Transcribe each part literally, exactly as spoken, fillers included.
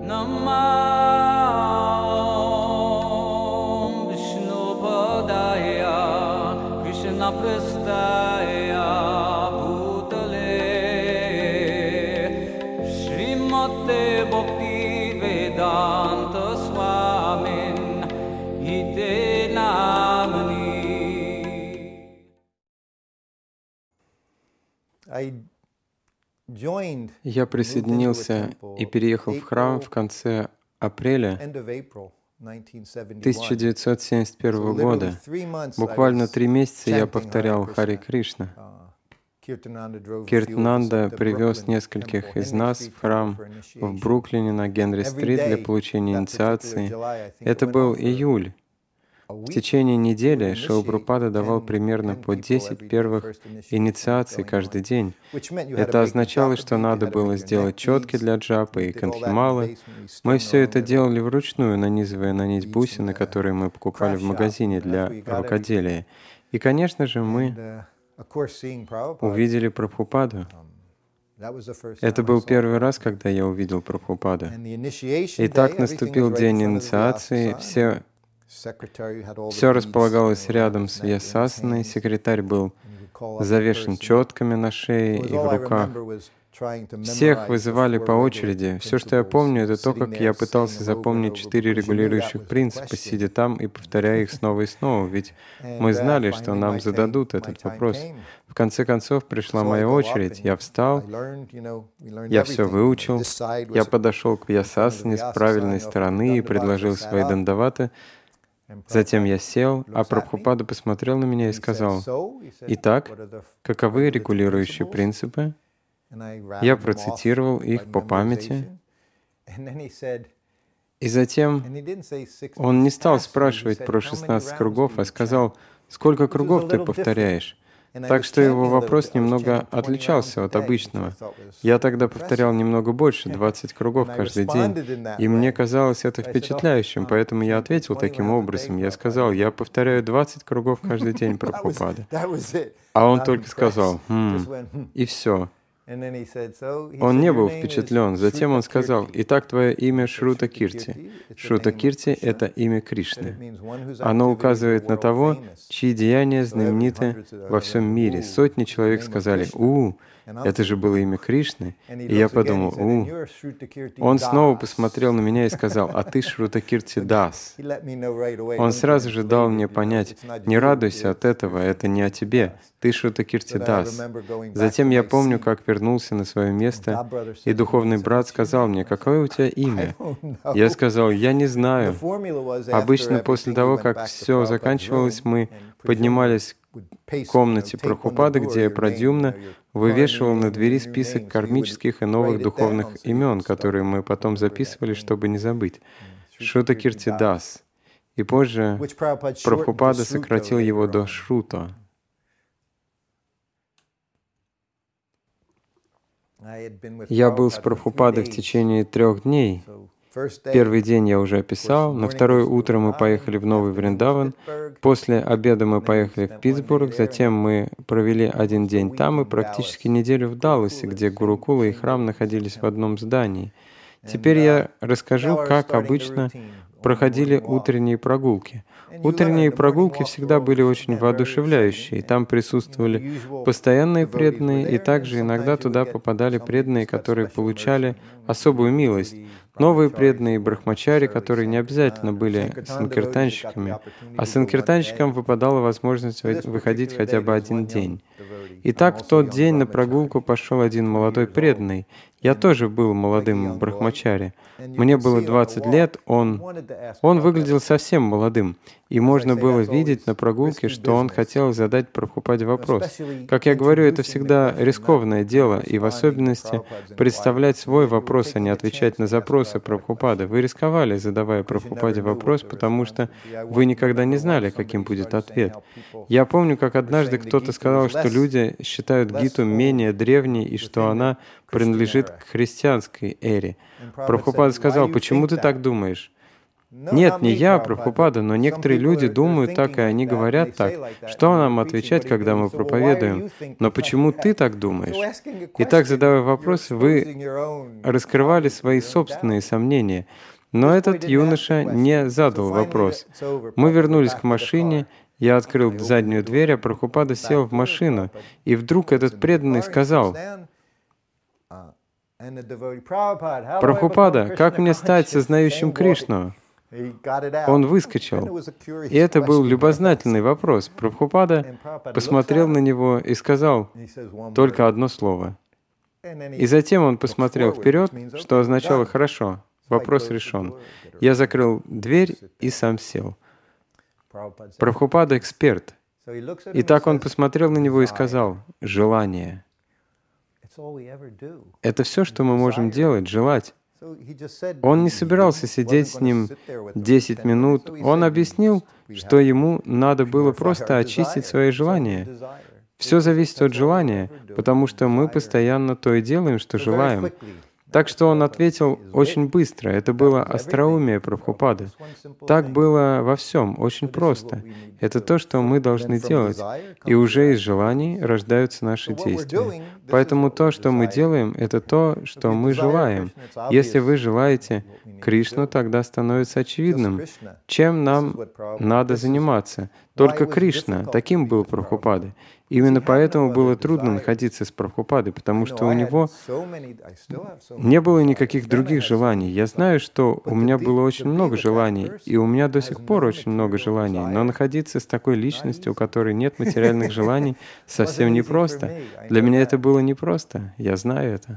Namah Vishnu Padaya Krishna Prastaya Bhutale Srimate Bhakti Vedanta Swamin Ite Namani. Я присоединился и переехал в храм в конце апреля тысяча девятьсот семьдесят первого года. Буквально три месяца я повторял Харе Кришна. Киртананда привез нескольких из нас в храм в Бруклине на Генри-стрит для получения инициации. Это был июль. В течение недели Шрила Прабхупада давал примерно по десять первых инициаций каждый день. Это означало, что надо было сделать четки для джапы и канхималы. Мы все это делали вручную, нанизывая на нить бусины, которые мы покупали в магазине для рукоделия. И, конечно же, мы увидели Прабхупаду. Это был первый раз, когда я увидел Прабхупаду. И так наступил день инициации. Все Все располагалось рядом с Вьясасаной, секретарь был завешен четками на шее и в руках. Всех вызывали по очереди. Все, что я помню, это то, как я пытался запомнить четыре регулирующих принципа, сидя там и повторяя их снова и снова, ведь мы знали, что нам зададут этот вопрос. В конце концов, пришла моя очередь, я встал, я все выучил, я подошел к Вьясасане с правильной стороны и предложил свои дандаваты. Затем я сел, а Прабхупада посмотрел на меня и сказал: «Итак, каковы регулирующие принципы?» Я процитировал их по памяти. И затем он не стал спрашивать про шестнадцать кругов, а сказал: «Сколько кругов ты повторяешь?» Так что его вопрос немного отличался от обычного. Я тогда повторял немного больше, двадцать кругов каждый день, и мне казалось это впечатляющим, поэтому я ответил таким образом. Я сказал: «Я повторяю двадцать кругов каждый день Прабхупады». А он только сказал «Хм», и все. Он не был впечатлен. Затем он сказал: «Итак, твое имя Шрута Кирти». Шрута Кирти — это имя Кришны. Оно указывает на того, чьи деяния знамениты во всем мире. Сотни человек сказали: «У, это же было имя Кришны». И я подумал: «У». Он снова посмотрел на меня и сказал: «А ты Шрута Кирти Дас». Он сразу же дал мне понять: «Не радуйся от этого, это не о тебе. Ты Шрута Кирти Дас». Затем я помню, как вернулся на свое место, и духовный брат сказал мне: «Какое у тебя имя?» Я сказал: «Я не знаю». Обычно после того, как все заканчивалось, мы поднимались к комнате Прабхупады, где Прадьюмна вывешивал на двери список кармических и новых духовных имен, которые мы потом записывали, чтобы не забыть. Шрута Кирти Дас. И позже Прабхупада сократил его до Шрута. Я был с Прабхупадой в течение трех дней. Первый день я уже описал, на второе утро мы поехали в Новый Вриндаван, после обеда мы поехали в Питтсбург, затем мы провели один день там и практически неделю в Далласе, где Гурукула и храм находились в одном здании. Теперь я расскажу, как обычно проходили утренние прогулки. Утренние прогулки всегда были очень воодушевляющие. Там присутствовали постоянные преданные, и также иногда туда попадали преданные, которые получали особую милость. Новые преданные брахмачари, которые не обязательно были санкиртанщиками, а санкиртанщикам выпадала возможность выходить хотя бы один день. Итак, в тот день на прогулку пошел один молодой преданный. Я тоже был молодым брахмачари. Мне было двадцать лет, он, он выглядел совсем молодым, и можно было видеть на прогулке, что он хотел задать Прабхупаде вопрос. Как я говорю, это всегда рискованное дело, и в особенности представлять свой вопрос, а не отвечать на запросы Прабхупады. Вы рисковали, задавая Прабхупаде вопрос, потому что вы никогда не знали, каким будет ответ. Я помню, как однажды кто-то сказал, что люди считают Гиту менее древней и что она принадлежит к христианской эре. Прабхупада сказал: «Почему ты так думаешь?» Нет, не я, Прабхупада, но некоторые люди думают так, и они говорят так. Что нам отвечать, когда мы проповедуем? Но почему ты так думаешь? Итак, задавая вопрос, вы раскрывали свои собственные сомнения. Но этот юноша не задал вопрос. Мы вернулись к машине, я открыл заднюю дверь, а Прабхупада сел в машину. И вдруг этот преданный сказал: «Прабхупада, как мне стать сознающим Кришну?» Он выскочил. И это был любознательный вопрос. Прабхупада посмотрел на него и сказал только одно слово. И затем он посмотрел вперед, что означало «хорошо, вопрос решен». Я закрыл дверь и сам сел. Прабхупада — эксперт. И так он посмотрел на него и сказал: «Желание». Это все, что мы можем делать, желать. Он не собирался сидеть с ним десять минут. Он объяснил, что ему надо было просто очистить свои желания. Все зависит от желания, потому что мы постоянно то и делаем, что желаем. Так что он ответил очень быстро. Это было остроумие Прабхупады. Так было во всем, очень просто. Это то, что мы должны делать. И уже из желаний рождаются наши действия. Поэтому то, что мы делаем, это то, что мы желаем. Если вы желаете Кришну, тогда становится очевидным, чем нам надо заниматься. Только Кришна. Таким был Прабхупада. Именно поэтому было трудно находиться с Прабхупадой, потому что у него не было никаких других желаний. Я знаю, что у меня было очень много желаний, и у меня до сих пор очень много желаний, но находиться с такой личностью, у которой нет материальных желаний, совсем непросто. Для меня это было непросто, я знаю это.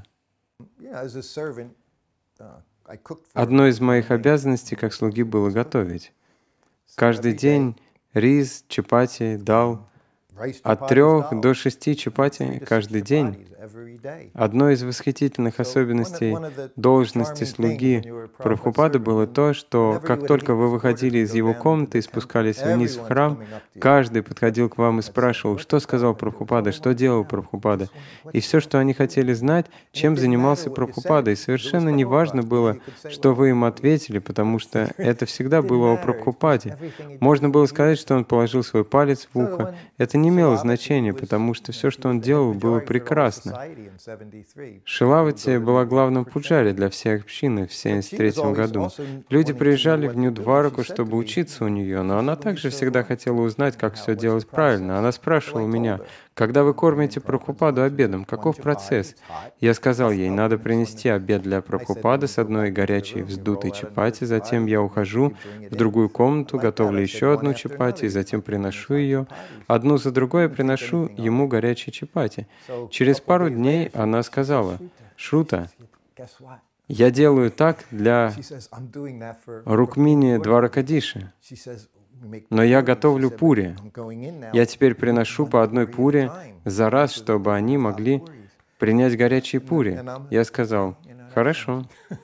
Одной из моих обязанностей как слуги было готовить. Каждый день рис, чапати, дал. От трех до шести чапати каждый день. Одной из восхитительных особенностей должности слуги Прабхупады было то, что как только вы выходили из его комнаты и спускались вниз в храм, каждый подходил к вам и спрашивал, что сказал Прабхупада, что делал Прабхупада. И все, что они хотели знать, чем занимался Прабхупада. И совершенно не важно было, что вы им ответили, потому что это всегда было о Прабхупаде. Можно было сказать, что он положил свой палец в ухо. Это не имело значения, потому что все, что он делал, было прекрасно. Шилавати была главным пуджари для всей общины в семьдесят третьем году. Люди приезжали в Нью-Двараку, чтобы учиться у нее, но она также всегда хотела узнать, как все делать правильно. Она спрашивала меня: «Когда вы кормите Прабхупаду обедом, каков процесс?» Я сказал ей: «Надо принести обед для Прабхупады с одной горячей вздутой чапати, затем я ухожу в другую комнату, готовлю еще одну чапати, и затем приношу ее. Одну за другой я приношу ему горячие чапати». Через пару дней она сказала: «Шрута, я делаю так для Рукмини Дваракадиши, но я готовлю пури. Я теперь приношу по одной пуре за раз, чтобы они могли принять горячие пури». Я сказал: «Хорошо».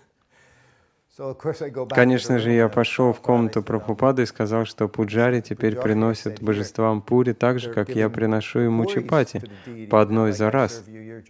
Конечно же, я пошел в комнату Прабхупады и сказал, что пуджари теперь приносят божествам пури так же, как я приношу ему чапати, по одной за раз.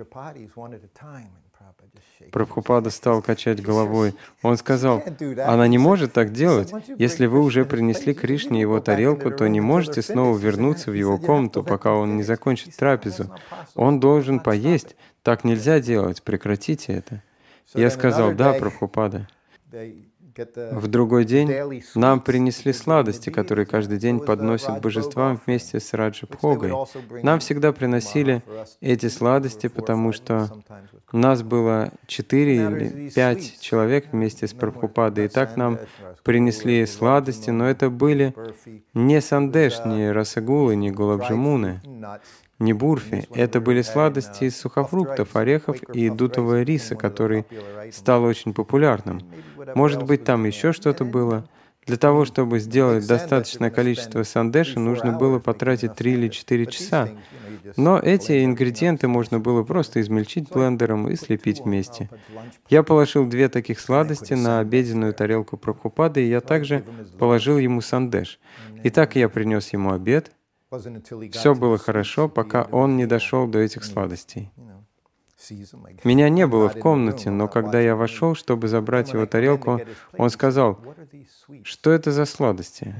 Прабхупада стал качать головой. Он сказал: «Она не может так делать. Если вы уже принесли Кришне его тарелку, то не можете снова вернуться в его комнату, пока он не закончит трапезу. Он должен поесть. Так нельзя делать. Прекратите это». Я сказал: «Да, Прабхупада». В другой день нам принесли сладости, которые каждый день подносят божествам вместе с Раджа-бхогой. Нам всегда приносили эти сладости, потому что нас было четыре или пять человек вместе с Прабхупадой, и так нам принесли сладости, но это были не сандеш, не расагулы, не гулабджамуны, не бурфи. Это были сладости из сухофруктов, орехов и дутового риса, который стал очень популярным. Может быть, там еще что-то было. Для того, чтобы сделать достаточное количество сандеши, нужно было потратить три или четыре часа. Но эти ингредиенты можно было просто измельчить блендером и слепить вместе. Я положил две таких сладости на обеденную тарелку Прабхупады, и я также положил ему сандеш. Итак, я принес ему обед. Все было хорошо, пока он не дошел до этих сладостей. Меня не было в комнате, но когда я вошел, чтобы забрать его тарелку, он сказал: «Что это за сладости?»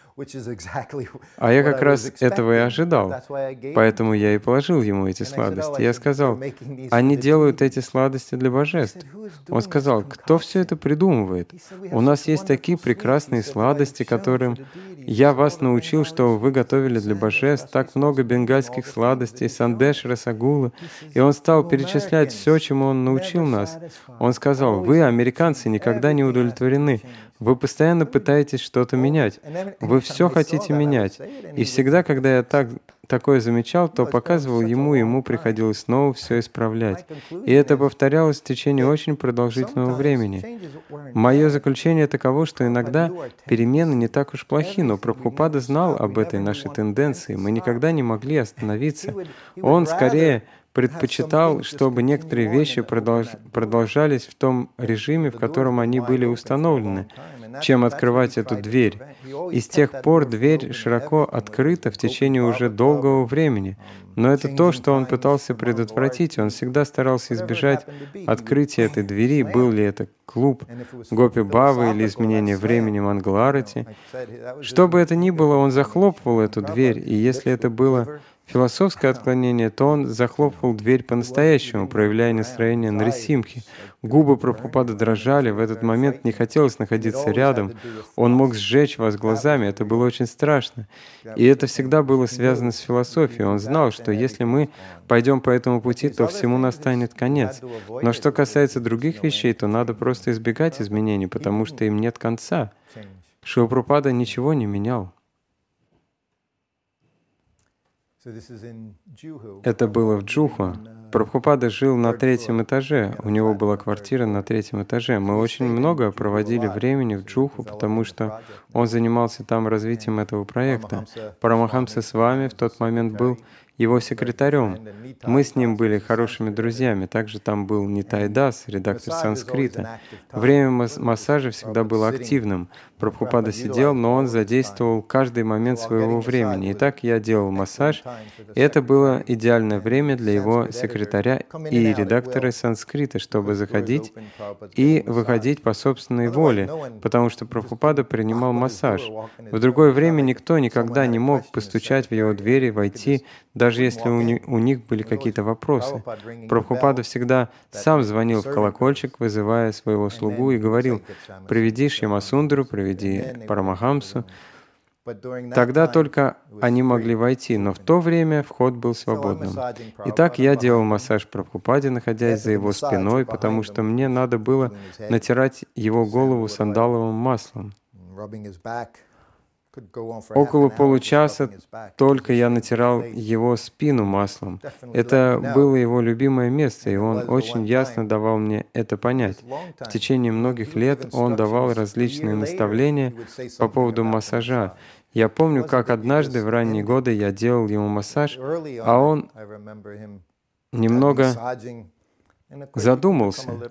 А я как раз этого и ожидал, поэтому я и положил ему эти сладости. Я сказал: «Они делают эти сладости для божеств». Он сказал: «Кто все это придумывает? У нас есть такие прекрасные сладости, которым я вас научил, что вы готовили для божеств, так много бенгальских сладостей, сандеш, расагула». И он стал перечислять все, чему он научил нас. Он сказал: «Вы, американцы, никогда не удовлетворены. Вы постоянно пытаетесь что-то менять. Вы все хотите менять». И всегда, когда я так, такое замечал, то показывал ему, и ему приходилось снова все исправлять. И это повторялось в течение очень продолжительного времени. Мое заключение таково, что иногда перемены не так уж плохи, но Прабхупада знал об этой нашей тенденции. Мы никогда не могли остановиться. Он скорее предпочитал, чтобы некоторые вещи продолж... продолжались в том режиме, в котором они были установлены, чем открывать эту дверь. И с тех пор дверь широко открыта в течение уже долгого времени. Но это то, что он пытался предотвратить. Он всегда старался избежать открытия этой двери, был ли это клуб Гопи Бавы или изменение времени Мангаларати. Что бы это ни было, он захлопывал эту дверь, и если это было философское отклонение, то он захлопывал дверь по-настоящему, проявляя настроение Нарисимхи. Губы Прабхупады дрожали, в этот момент не хотелось находиться рядом. Он мог сжечь вас глазами, это было очень страшно. И это всегда было связано с философией. Он знал, что если мы пойдем по этому пути, то всему настанет конец. Но что касается других вещей, то надо просто избегать изменений, потому что им нет конца. Шрила Прабхупада ничего не менял. Это было в Джуху. Прабхупада жил на третьем этаже. У него была квартира на третьем этаже. Мы очень много проводили времени в Джуху, потому что он занимался там развитием этого проекта. Парамахамса с вами в тот момент был его секретарем. Мы с ним были хорошими друзьями. Также там был Нитай Дас, редактор санскрита. Время мас- массажа всегда было активным. Прабхупада сидел, но он задействовал каждый момент своего времени. Итак, я делал массаж, и это было идеальное время для его секретаря и редактора санскрита, чтобы заходить и выходить по собственной воле, потому что Прабхупада принимал массаж. В другое время никто никогда не мог постучать в его двери, войти, даже если у, ни, у них были какие-то вопросы. Прабхупада всегда сам звонил в колокольчик, вызывая своего слугу, и говорил: «Приведи Шьямасундару, приведи Парамахамсу». Тогда только они могли войти, но в то время вход был свободным. Итак, я делал массаж Прабхупаде, находясь за его спиной, потому что мне надо было натирать его голову сандаловым маслом. Около получаса только я натирал его спину маслом. Это было его любимое место, и он очень ясно давал мне это понять. В течение многих лет он давал различные наставления по поводу массажа. Я помню, как однажды в ранние годы я делал ему массаж, а он немного задумался.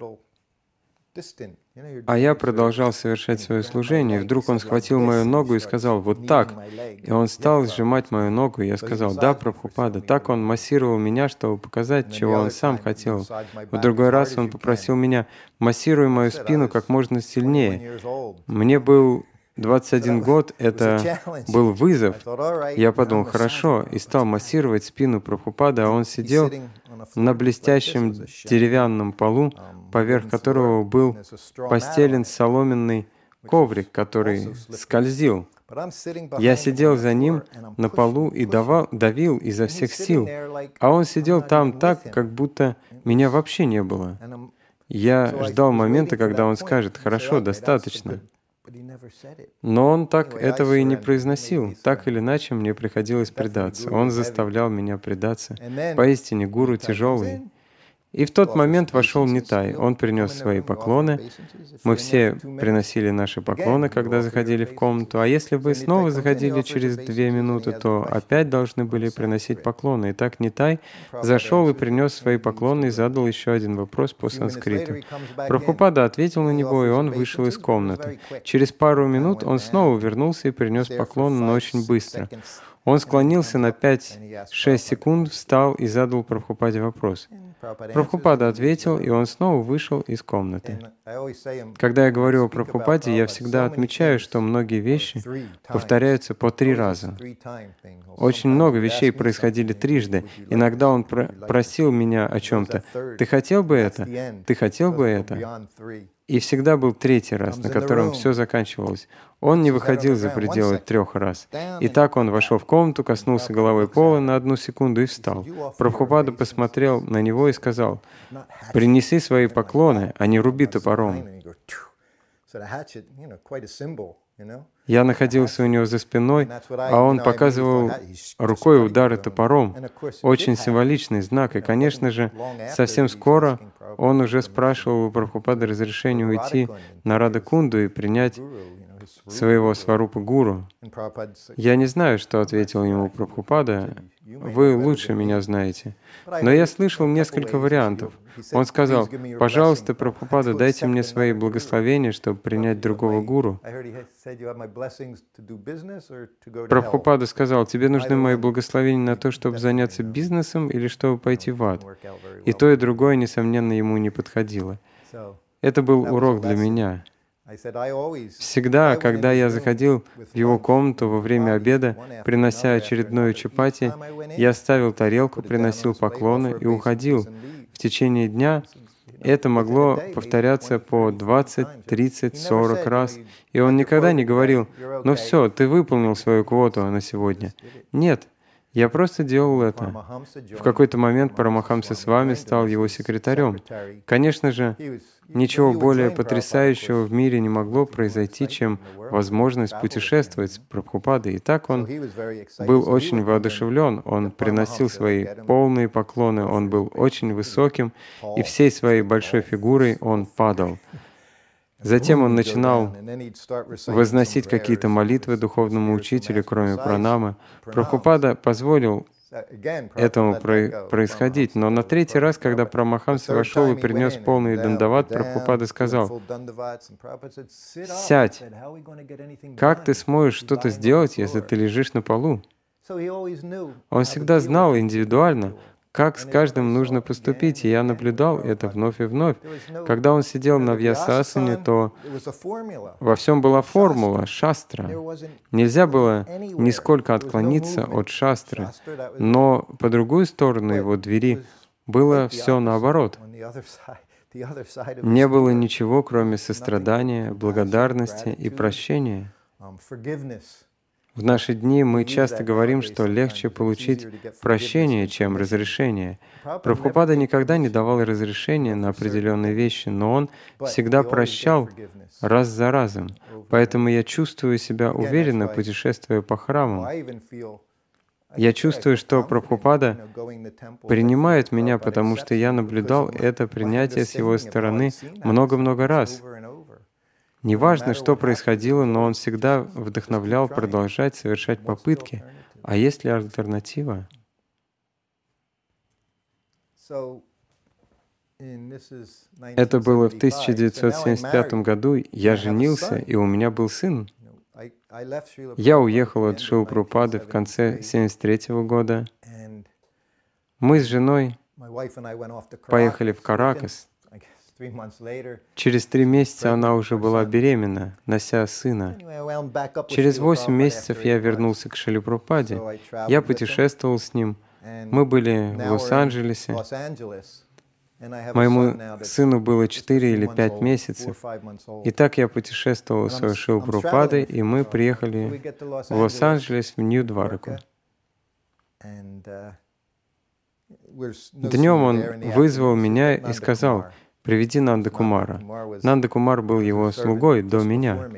А я продолжал совершать свое служение, и вдруг он схватил мою ногу и сказал: «Вот так». И он стал сжимать мою ногу, и я сказал: «Да, Прабхупада». Так он массировал меня, чтобы показать, чего он сам хотел. В другой раз он попросил меня: «Массируй мою спину как можно сильнее». Мне был двадцать один год, это был вызов. Я подумал: хорошо, и стал массировать спину Прабхупады, а он сидел на блестящем деревянном полу, поверх которого был постелен соломенный коврик, который скользил. Я сидел за ним на полу и давал, давил изо всех сил, а он сидел там так, как будто меня вообще не было. Я ждал момента, когда он скажет: «Хорошо, достаточно». Но он так этого и не произносил. Так или иначе, мне приходилось предаться. Он заставлял меня предаться. Поистине, гуру тяжелый. И в тот момент вошел Нитай. Он принес свои поклоны. Мы все приносили наши поклоны, когда заходили в комнату. А если вы снова заходили через две минуты, то опять должны были приносить поклоны. Итак, Нитай зашел и принес свои поклоны и задал еще один вопрос по санскриту. Прабхупада ответил на него, и он вышел из комнаты. Через пару минут он снова вернулся и принес поклоны, но очень быстро. Он склонился на пять-шесть секунд, встал и задал Прабхупаде вопрос. Прабхупада ответил, и он снова вышел из комнаты. Когда я говорю о Прабхупаде, я всегда отмечаю, что многие вещи повторяются по три раза. Очень много вещей происходили трижды. Иногда он про- просил меня о чем-то. «Ты хотел бы это? Ты хотел бы это?» И всегда был третий раз, на котором все заканчивалось. Он не выходил за пределы трех раз. И так он вошел в комнату, коснулся головой пола на одну секунду и встал. Прабхупада посмотрел на него и сказал: «Принеси свои поклоны, а не руби топором». Я находился у него за спиной, а он показывал рукой удары топором. Очень символичный знак. И, конечно же, совсем скоро он уже спрашивал у Прабхупады разрешения уйти на Радакунду и принять своего Сварупа Гуру. Я не знаю, что ответил ему Прабхупада. Вы лучше меня знаете. Но я слышал несколько вариантов. Он сказал: «Пожалуйста, Прабхупада, дайте мне свои благословения, чтобы принять другого гуру». Прабхупада сказал: «Тебе нужны мои благословения на то, чтобы заняться бизнесом или чтобы пойти в ад?» И то, и другое, несомненно, ему не подходило. Это был урок для меня. Всегда, когда я заходил в его комнату во время обеда, принося очередную чапати, я ставил тарелку, приносил поклоны и уходил. В течение дня это могло повторяться по двадцать, тридцать, сорок раз. И он никогда не говорил: «Ну все, ты выполнил свою квоту на сегодня». Нет. Я просто делал это. В какой-то момент Парамахамса с вами стал его секретарем. Конечно же, ничего более потрясающего в мире не могло произойти, чем возможность путешествовать с Прабхупадой. И так он был очень воодушевлен, он приносил свои полные поклоны, он был очень высоким, и всей своей большой фигурой он падал. Затем он начинал возносить какие-то молитвы духовному учителю, кроме пранамы. Прабхупада позволил этому про- происходить, но на третий раз, когда Парамахамса вошел и принес полный дандават, Прабхупада сказал: «Сядь! Как ты сможешь что-то сделать, если ты лежишь на полу?» Он всегда знал индивидуально, как с каждым нужно поступить, и я наблюдал это вновь и вновь. Когда он сидел на вьясасане, то во всем была формула, шастра. Нельзя было нисколько отклониться от шастры, но по другую сторону его двери было все наоборот. Не было ничего, кроме сострадания, благодарности и прощения. В наши дни мы часто говорим, что легче получить прощение, чем разрешение. Прабхупада никогда не давал разрешения на определенные вещи, но он всегда прощал раз за разом. Поэтому я чувствую себя уверенно, путешествуя по храмам. Я чувствую, что Прабхупада принимает меня, потому что я наблюдал это принятие с его стороны много-много раз. Неважно, что происходило, но он всегда вдохновлял продолжать совершать попытки. А есть ли альтернатива? Это было в тысяча девятьсот семьдесят пятом году. Я женился, и у меня был сын. Я уехал от Шрилы Прабхупады в конце семьдесят третьего года. Мы с женой поехали в Каракас. Через три месяца она уже была беременна, нося сына. Через восемь месяцев я вернулся к Шриле Прабхупаде. Я путешествовал с ним. Мы были в Лос-Анджелесе. Моему сыну было четыре или пять месяцев. И так я путешествовал с Шрилой Прабхупадой, и мы приехали в Лос-Анджелес, в Нью-Двараку. Днем он вызвал меня и сказал: «Приведи Нанда Кумара». Нанда Кумар был его слугой до меня.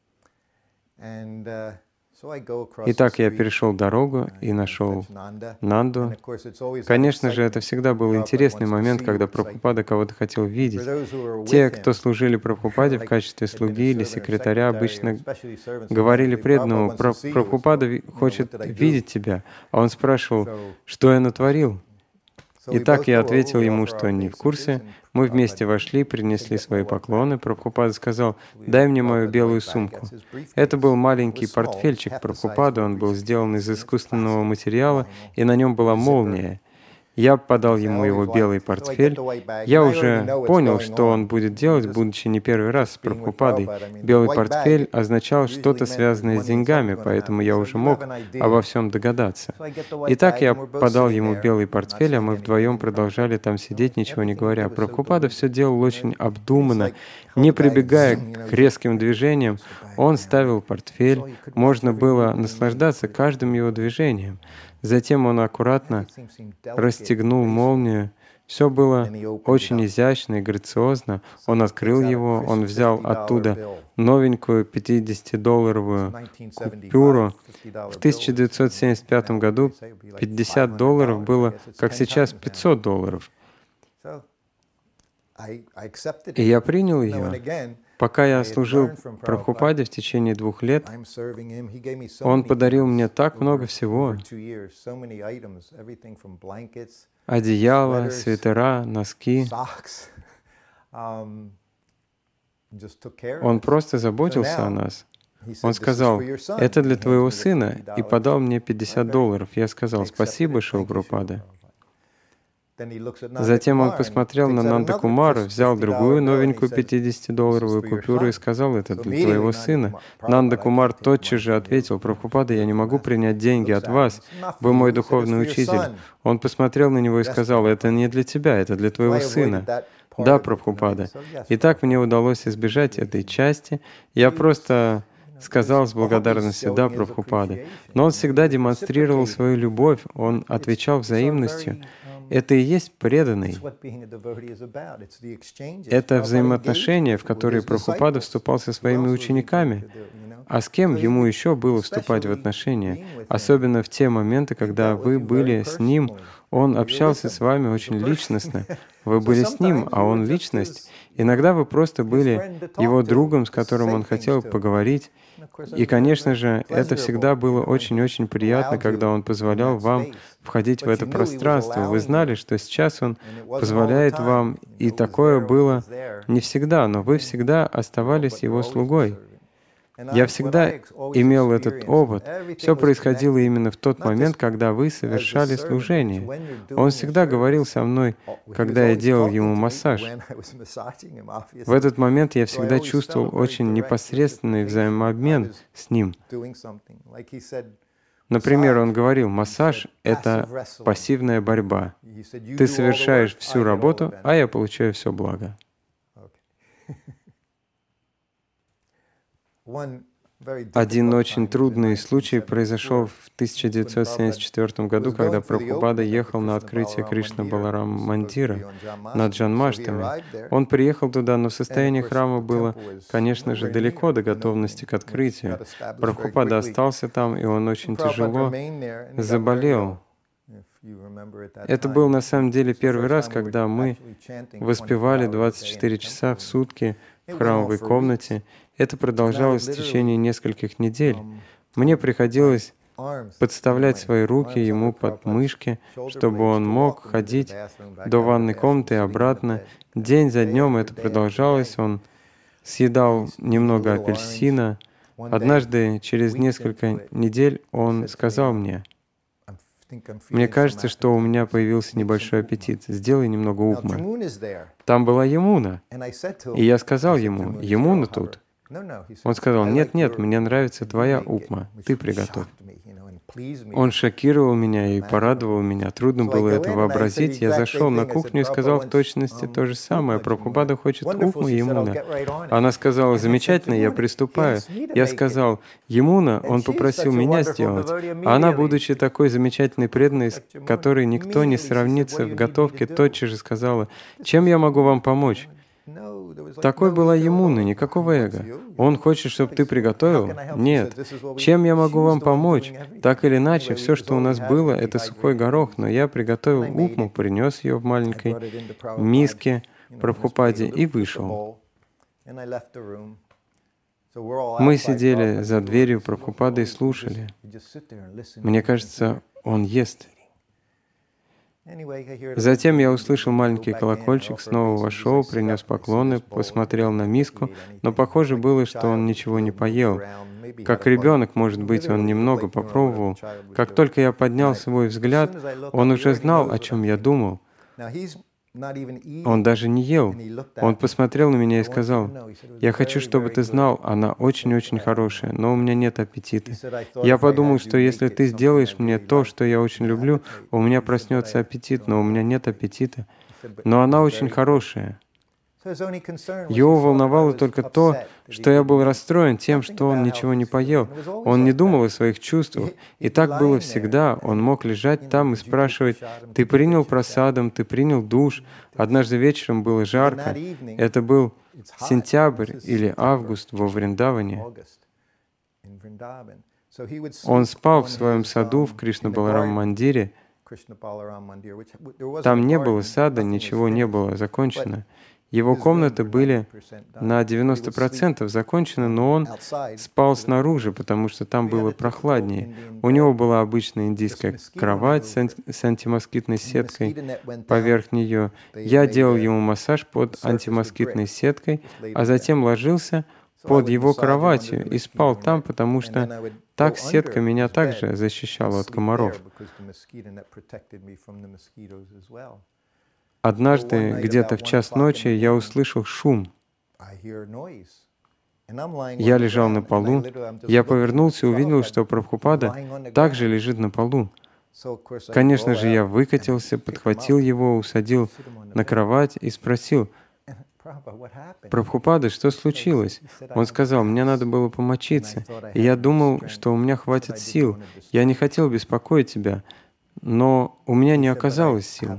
Итак, я перешел дорогу и нашел Нанду. Конечно же, это всегда был интересный момент, когда Прабхупада кого-то хотел видеть. Те, кто служили Прабхупаде в качестве слуги или секретаря, обычно говорили преданному: «Прабхупада хочет видеть тебя». А он спрашивал: «Что я натворил?» Итак, я ответил ему, что не в курсе. Мы вместе вошли, принесли свои поклоны. Прабхупада сказал: «Дай мне мою белую сумку». Это был маленький портфельчик Прабхупады, он был сделан из искусственного материала, и на нем была молния. Я подал ему его белый портфель. Я уже понял, что он будет делать, будучи не первый раз с Прабхупадой. Белый портфель означал что-то связанное с деньгами, поэтому я уже мог обо всем догадаться. Итак, я подал ему белый портфель, а мы вдвоем продолжали там сидеть, ничего не говоря. Прабхупада все делал очень обдуманно, не прибегая к резким движениям. Он ставил портфель, можно было наслаждаться каждым его движением. Затем он аккуратно расстегнул молнию. Все было очень изящно и грациозно. Он открыл его, он взял оттуда новенькую пятидесятидолларовую купюру. В тысяча девятьсот семьдесят пятом году пятьдесят долларов было, как сейчас, пятьсот долларов. И я принял ее. Пока я служил Прабхупаде в течение двух лет, он подарил мне так много всего. Одеяло, свитера, носки. Он просто заботился о нас. Он сказал: «Это для твоего сына», и подал мне пятьдесят долларов. Я сказал: «Спасибо, Шрила Прабхупада». Затем он посмотрел на Нанда Кумара, взял другую новенькую пятидесятидолларовую купюру и сказал: «Это для твоего сына». Нанда Кумар тотчас же ответил: «Прабхупада, я не могу принять деньги от вас, вы мой духовный учитель». Он посмотрел на него и сказал: «Это не для тебя, это для твоего сына». Да, Прабхупада. И так мне удалось избежать этой части. Я просто сказал с благодарностью: «Да, Прабхупада». Но он всегда демонстрировал свою любовь, он отвечал взаимностью. Это и есть преданный. Это взаимоотношения, в которые Прабхупада вступал со своими учениками. А с кем ему еще было вступать в отношения? Особенно в те моменты, когда вы были с ним, он общался с вами очень личностно. Вы были с ним, а он личность. Иногда вы просто были его другом, с которым он хотел поговорить. И, конечно же, это всегда было очень-очень приятно, когда он позволял вам входить в это пространство. Вы знали, что сейчас он позволяет вам, и такое было не всегда, но вы всегда оставались его слугой. Я всегда имел этот опыт. Все происходило именно в тот момент, когда вы совершали служение. Он всегда говорил со мной, когда я делал ему массаж. В этот момент я всегда чувствовал очень непосредственный взаимообмен с ним. Например, он говорил: «Массаж — это пассивная борьба. Ты совершаешь всю работу, а я получаю все благо». Один очень трудный случай произошел в тысяча девятьсот семьдесят четвёртом году, когда Прабхупада ехал на открытие Кришна Баларам Мандира на Джанмаштами. Он приехал туда, но состояние храма было, конечно же, далеко до готовности к открытию. Прабхупада остался там, и он очень тяжело заболел. Это был на самом деле первый раз, когда мы воспевали двадцать четыре часа в сутки в храмовой комнате. Это продолжалось в течение нескольких недель. Мне приходилось подставлять свои руки ему под мышки, чтобы он мог ходить до ванной комнаты и обратно. День за днем это продолжалось. Он съедал немного апельсина. Однажды, через несколько недель, он сказал мне: «Мне кажется, что у меня появился небольшой аппетит. Сделай немного упмы». Там была Ямуна. И я сказал ему: «Ямуна тут». Он сказал: «Нет, нет, мне нравится твоя упма, ты приготовь». Он шокировал меня и порадовал меня. Трудно было это вообразить. Я зашел на кухню и сказал в точности то же самое. Прабхупада хочет упму Ямуна. Она сказала: «Замечательно, я приступаю». Я сказал: «Ямуна, он попросил меня сделать». А она, будучи такой замечательной преданной, с которой никто не сравнится в готовке, тотчас же сказала: «Чем я могу вам помочь?» Такой была Ямуна, никакого эго. Он хочет, чтобы ты приготовил? Нет. Чем я могу вам помочь? Так или иначе, все, что у нас было, это сухой горох, но я приготовил упму, принес ее в маленькой миске Прабхупаде и вышел. Мы сидели за дверью Прабхупады и слушали. Мне кажется, он ест. Затем я услышал маленький колокольчик, снова вошел, принес поклоны, посмотрел на миску, но похоже было, что он ничего не поел. Как ребенок, может быть, он немного попробовал. Как только я поднял свой взгляд, он уже знал, о чем я думал. Он даже не ел. Он посмотрел на меня и сказал: «Я хочу, чтобы ты знал, она очень-очень хорошая, но у меня нет аппетита». Я подумал, что если ты сделаешь мне то, что я очень люблю, у меня проснется аппетит, но у меня нет аппетита. Но она очень хорошая. Его волновало только то, что я был расстроен тем, что он ничего не поел. Он не думал о своих чувствах. И так было всегда. Он мог лежать там и спрашивать: «Ты принял просадом, ты принял душ?» Однажды вечером было жарко. Это был сентябрь или август во Вриндаване. Он спал в своем саду в Кришна-Баларам-мандире. Там не было сада, ничего не было закончено. Его комнаты были на девяносто процентов закончены, но он спал снаружи, потому что там было прохладнее. У него была обычная индийская кровать с, анти- с антимоскитной сеткой поверх нее. Я делал ему массаж под антимоскитной сеткой, а затем ложился под его кроватью и спал там, потому что так сетка меня также защищала от комаров. Однажды, где-то в час ночи, я услышал шум. Я лежал на полу. Я повернулся и увидел, что Прабхупада также лежит на полу. Конечно же, я выкатился, подхватил его, усадил на кровать и спросил: «Прабхупада, что случилось?» Он сказал: «Мне надо было помочиться, и я думал, что у меня хватит сил. Я не хотел беспокоить тебя, но у меня не оказалось сил».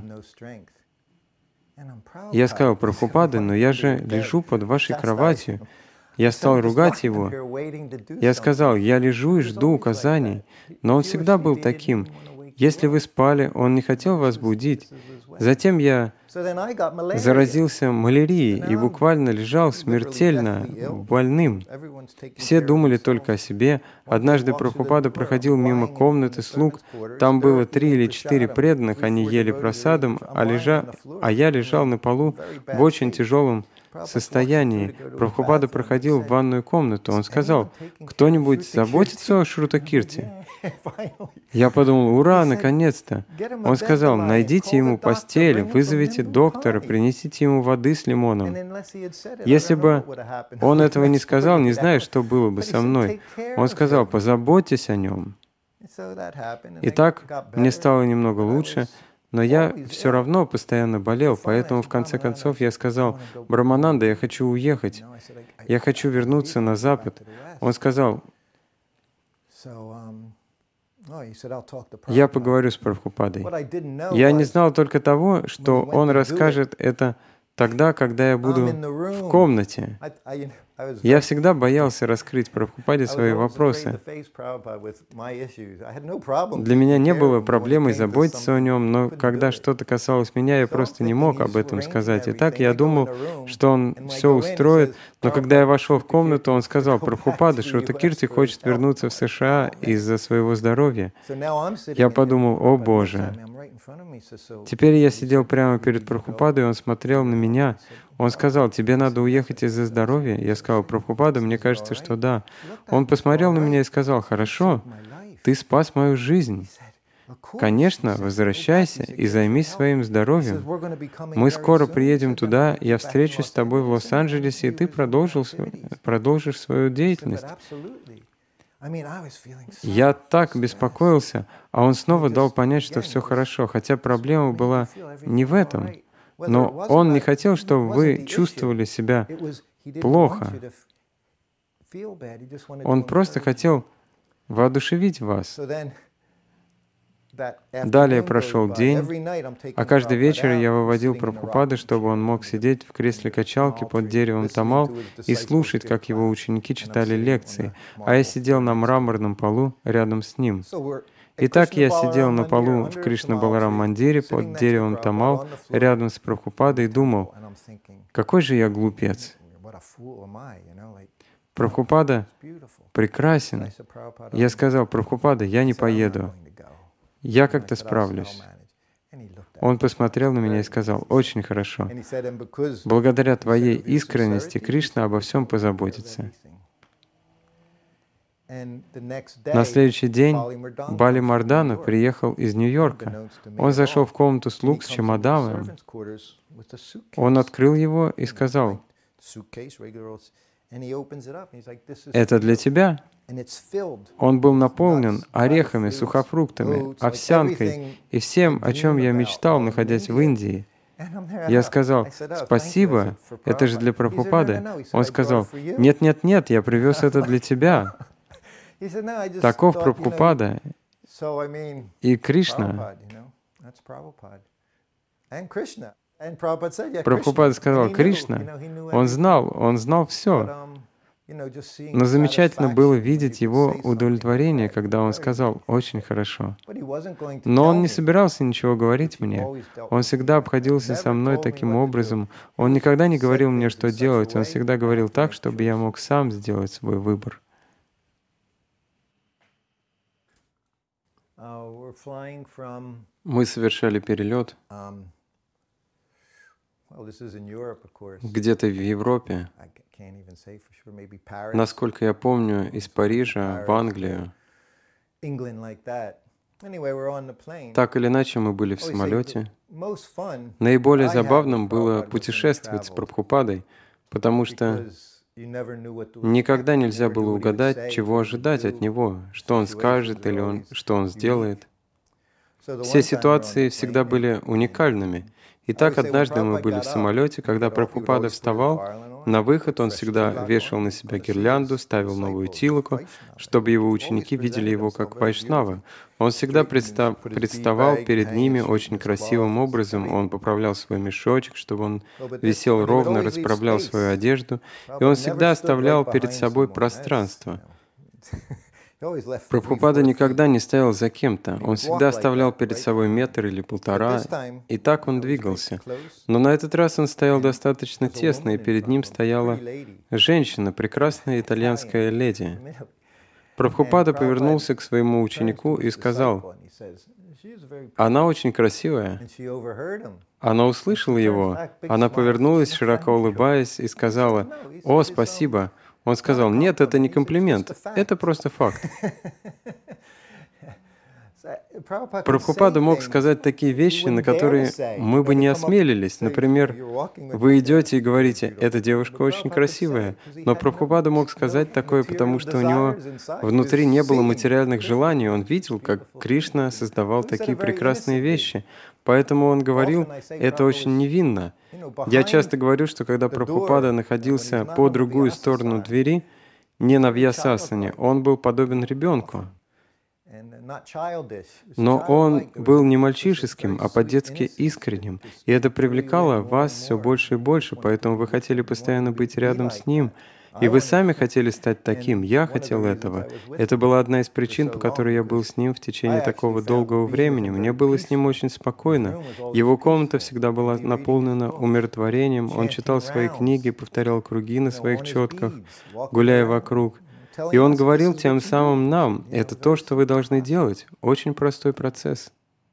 Я сказал: «Прабхупада, но я же лежу под вашей кроватью». Я стал ругать его. Я сказал: «Я лежу и жду указаний». Но он всегда был таким. Если вы спали, он не хотел вас будить. Затем я заразился малярией и буквально лежал смертельно больным. Все думали только о себе. Однажды Прабхупада проходил мимо комнаты слуг. Там было три или четыре преданных, они ели просадом, а, лежа... а я лежал на полу в очень тяжелом состоянии. Прабхупада проходил в ванную комнату. Он сказал: «Кто-нибудь заботится о Шрутакирти?» Я подумал: ура, наконец-то! Он сказал: «Найдите ему постель, вызовите доктора, принесите ему воды с лимоном». Если бы он этого не сказал, не знаю, что было бы со мной. Он сказал: «Позаботьтесь о нем». Итак, мне стало немного лучше, но я все равно постоянно болел, поэтому в конце концов я сказал: «Брамананда, я хочу уехать, я хочу вернуться на Запад». Он сказал: «Я поговорю с Прабхупадой». Я не знал только того, что он расскажет это тогда, когда я буду в комнате. Я всегда боялся раскрыть Прабхупаде свои вопросы. Для меня не было проблемой заботиться о нем, но когда что-то касалось меня, я просто не мог об этом сказать. И так я думал, что он все устроит, но когда я вошел в комнату, он сказал: «Прабхупада, Шрутакирти хочет вернуться в США из-за своего здоровья». Я подумал: «О Боже». Теперь я сидел прямо перед Прабхупадой, и он смотрел на меня. Он сказал: «Тебе надо уехать из-за здоровья?» Я сказал: «Прабхупада, мне кажется, что да». Он посмотрел на меня и сказал: «Хорошо, ты спас мою жизнь. Конечно, возвращайся и займись своим здоровьем. Мы скоро приедем туда, я встречусь с тобой в Лос-Анджелесе, и ты продолжил, продолжишь свою деятельность». Я так беспокоился, а он снова дал понять, что все хорошо, хотя проблема была не в этом. Но он не хотел, чтобы вы чувствовали себя плохо. Он просто хотел воодушевить вас. Далее прошел день, а каждый вечер я выводил Прабхупаду, чтобы он мог сидеть в кресле качалки под деревом Тамал и слушать, как его ученики читали лекции, а я сидел на мраморном полу рядом с ним. Итак, я сидел на полу в Кришна-Баларам-мандире под деревом Тамал рядом с Прабхупадой и думал: какой же я глупец. Прабхупада прекрасен. Я сказал: Прабхупада, я не поеду. Я как-то справлюсь. Он посмотрел на меня и сказал: очень хорошо. Благодаря твоей искренности Кришна обо всем позаботится. На следующий день Бали Мардана приехал из Нью-Йорка. Он зашел в комнату слуг с чемоданом. Он открыл его и сказал: «Это для тебя». Он был наполнен орехами, сухофруктами, овсянкой и всем, о чем я мечтал, находясь в Индии. Я сказал: «Спасибо, это же для Прабхупады». Он сказал: «Нет, нет, нет, я привез это для тебя». Таков Прабхупада и Кришна. Прабхупада сказал: «Кришна». Он знал, он знал все. Но замечательно было видеть его удовлетворение, когда он сказал: «Очень хорошо». Но он не собирался ничего говорить мне. Он всегда обходился со мной таким образом. Он никогда не говорил мне, что делать. Он всегда говорил так, чтобы я мог сам сделать свой выбор. Мы совершали перелет где-то в Европе. Насколько я помню, из Парижа в Англию. Так или иначе, мы были в самолете. Наиболее забавным было путешествовать с Прабхупадой, потому что никогда нельзя было угадать, чего ожидать от него, что он скажет или он, что он сделает. Все ситуации всегда были уникальными. Итак, однажды мы были в самолете, когда Прабхупада вставал. На выход он всегда вешал на себя гирлянду, ставил новую тилоку, чтобы его ученики видели его как вайшнава. Он всегда представ... представал перед ними очень красивым образом. Он поправлял свой мешочек, чтобы он висел ровно, расправлял свою одежду, и он всегда оставлял перед собой пространство. Прабхупада никогда не стоял за кем-то. Он всегда оставлял перед собой метр или полтора, и так он двигался. Но на этот раз он стоял достаточно тесно, и перед ним стояла женщина, прекрасная итальянская леди. Прабхупада повернулся к своему ученику и сказал: «Она очень красивая». Она услышала его. Она повернулась, широко улыбаясь, и сказала: «О, спасибо». Он сказал: «Нет, это не комплимент, это просто факт». Прабхупада мог сказать такие вещи, на которые мы бы не осмелились. Например, вы идете и говорите: «Эта девушка очень красивая». Но Прабхупада мог сказать такое, потому что у него внутри не было материальных желаний. Он видел, как Кришна создавал такие прекрасные вещи. Поэтому он говорил: «Это очень невинно». Я часто говорю, что когда Прабхупада находился по другую сторону двери, не на вьясасане, он был подобен ребенку. Но он был не мальчишеским, а по-детски искренним. И это привлекало вас все больше и больше, поэтому вы хотели постоянно быть рядом с ним. И вы сами хотели стать таким. Я хотел этого. Это была одна из причин, по которой я был с ним в течение такого долгого времени. Мне было с ним очень спокойно. Его комната всегда была наполнена умиротворением. Он читал свои книги, повторял круги на своих четках, гуляя вокруг. И он говорил тем самым нам: это то, что вы должны делать. Очень простой процесс.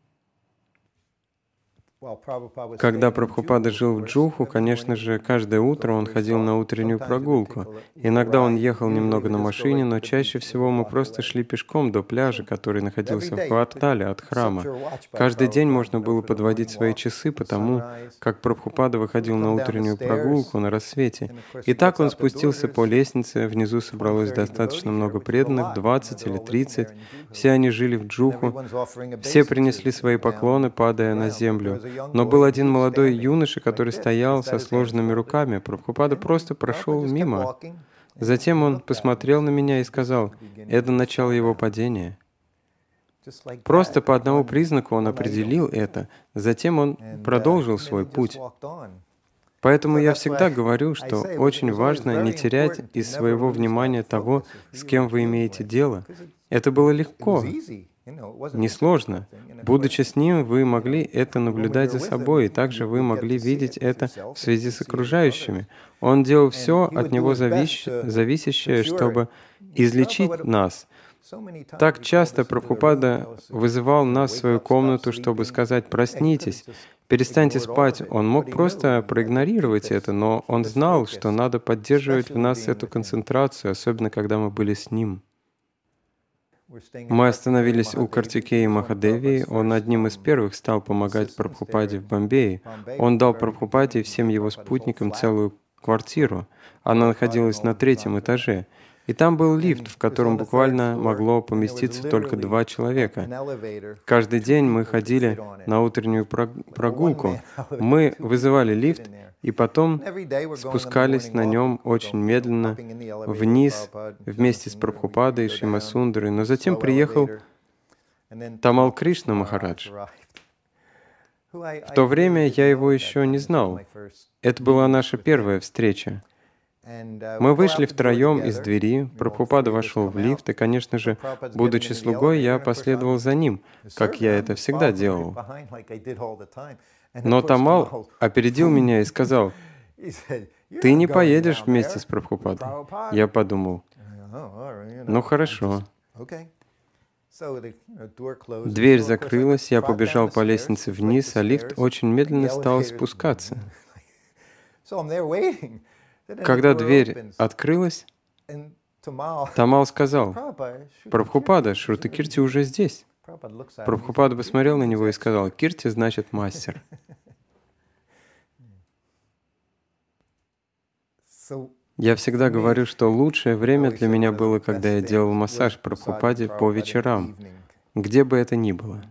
Когда Прабхупада жил в Джуху, конечно же, каждое утро он ходил на утреннюю прогулку. Иногда он ехал немного на машине, но чаще всего мы просто шли пешком до пляжа, который находился в квартале от храма. Каждый день можно было подводить свои часы по тому, как Прабхупада выходил на утреннюю прогулку на рассвете. И так он спустился по лестнице, внизу собралось достаточно много преданных, двадцать или тридцать. Все они жили в Джуху, все принесли свои поклоны, падая на землю. Но был один молодой юноша, который стоял со сложенными руками. Прабхупада просто прошел мимо. Затем он посмотрел на меня и сказал: «Это начало его падения». Просто по одному признаку он определил это. Затем он продолжил свой путь. Поэтому я всегда говорю, что очень важно не терять из своего внимания того, с кем вы имеете дело. Это было легко. Несложно. Будучи с ним, вы могли это наблюдать за собой, и также вы могли видеть это в связи с окружающими. Он делал все от него завис... зависящее, чтобы излечить нас. Так часто Прабхупада вызывал нас в свою комнату, чтобы сказать: «Проснитесь, перестаньте спать». Он мог просто проигнорировать это, но он знал, что надо поддерживать в нас эту концентрацию, особенно когда мы были с ним. Мы остановились у Картикеи Махадеви. Он одним из первых стал помогать Прабхупаде в Бомбее. Он дал Прабхупаде и всем его спутникам целую квартиру. Она находилась на третьем этаже. И там был лифт, в котором буквально могло поместиться только два человека. Каждый день мы ходили на утреннюю прогулку. Мы вызывали лифт, и потом спускались на нем очень медленно вниз вместе с Прабхупадой и Шимасундарой. Но затем приехал Тамал Кришна Махарадж. В то время я его еще не знал. Это была наша первая встреча. Мы вышли втроем из двери, Прабхупада вошел в лифт, и, конечно же, будучи слугой, я последовал за ним, как я это всегда делал. Но Тамал опередил меня и сказал: «Ты не поедешь вместе с Прабхупадой». Я подумал: «Ну хорошо». Дверь закрылась, я побежал по лестнице вниз, а лифт очень медленно стал спускаться. Когда дверь открылась, Тамал сказал: «Прабхупада, Шрутакирти уже здесь». Прабхупада посмотрел на него и сказал: «Кирти значит мастер». Я всегда говорю, что лучшее время для меня было, когда я делал массаж Прабхупаде по вечерам, где бы это ни было.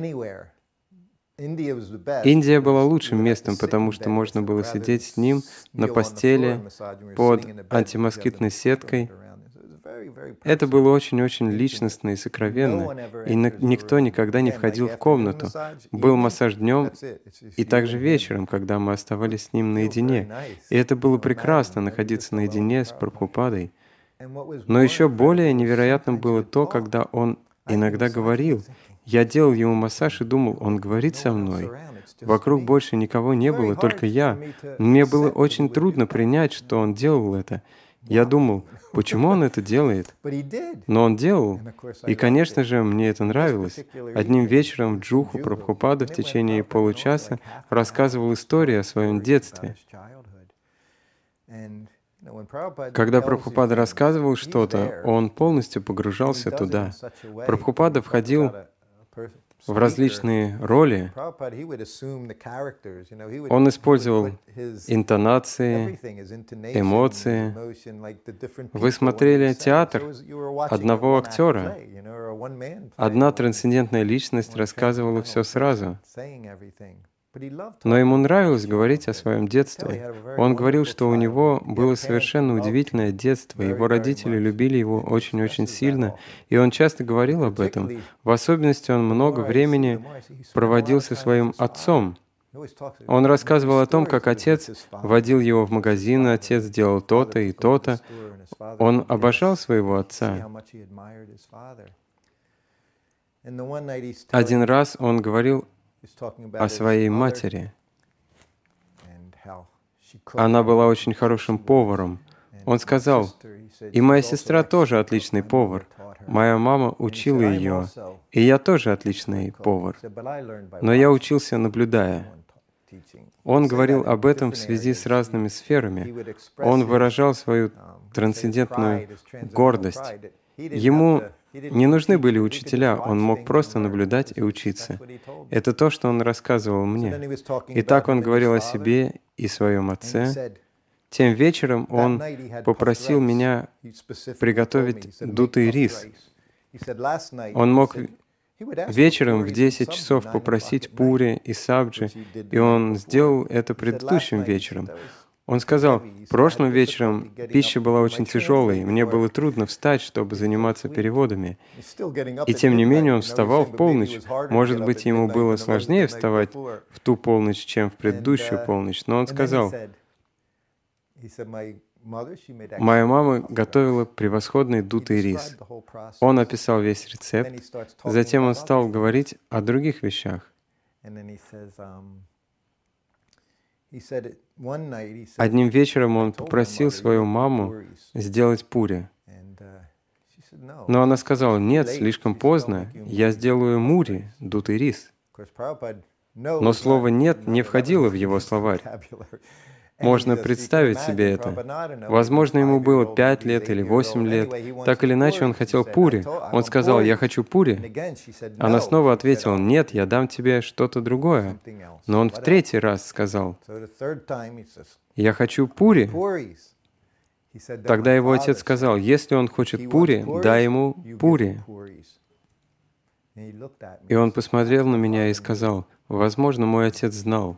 Индия была лучшим местом, потому что можно было сидеть с ним на постели под антимоскитной сеткой. Это было очень-очень личностно и сокровенно, и никто никогда не входил в комнату. Был массаж днем и также вечером, когда мы оставались с ним наедине. И это было прекрасно, находиться наедине с Прабхупадой. Но еще более невероятным было то, когда он иногда говорил. Я делал ему массаж и думал, он говорит со мной. Вокруг больше никого не было, только я. Мне было очень трудно принять, что он делал это. Я думал, почему он это делает? Но он делал. И, конечно же, мне это нравилось. Одним вечером Джуху Прабхупада в течение получаса рассказывал историю о своем детстве. Когда Прабхупада рассказывал что-то, он полностью погружался туда. Прабхупада входил в различные роли. Он использовал интонации, эмоции. Вы смотрели театр одного актера. Одна трансцендентная личность рассказывала все сразу. Но ему нравилось говорить о своем детстве. Он говорил, что у него было совершенно удивительное детство. Его родители любили его очень-очень сильно, и он часто говорил об этом. В особенности он много времени проводил со своим отцом. Он рассказывал о том, как отец водил его в магазин, отец делал то-то и то-то. Он обожал своего отца. Один раз он говорил о своей матери. Она была очень хорошим поваром. Он сказал: «И моя сестра тоже отличный повар. Моя мама учила ее, и я тоже отличный повар. Но я учился, наблюдая». Он говорил об этом в связи с разными сферами. Он выражал свою трансцендентную гордость. Ему не нужны были учителя, он мог просто наблюдать и учиться. Это то, что он рассказывал мне. И так он говорил о себе и своем отце. Тем вечером он попросил меня приготовить дутый рис. Он мог вечером в десять часов попросить пури и сабджи, и он сделал это предыдущим вечером. Он сказал: «Прошлым вечером пища была очень тяжелой, мне было трудно встать, чтобы заниматься переводами». И тем не менее он вставал в полночь. Может быть, ему было сложнее вставать в ту полночь, чем в предыдущую полночь, но он сказал: «Моя мама готовила превосходный дутый рис». Он описал весь рецепт, затем он стал говорить о других вещах. Одним вечером он попросил свою маму сделать пури. Но она сказала: «Нет, слишком поздно, я сделаю мури, дутый рис». Но слово «нет» не входило в его словарь. Можно представить себе это. Возможно, ему было пять лет или восемь лет. Так или иначе, он хотел пури. Он сказал: «Я хочу пури». Она снова ответила: «Нет, я дам тебе что-то другое». Но он в третий раз сказал: «Я хочу пури». Тогда его отец сказал: «Если он хочет пури, дай ему пури». И он посмотрел на меня и сказал: «Возможно, мой отец знал».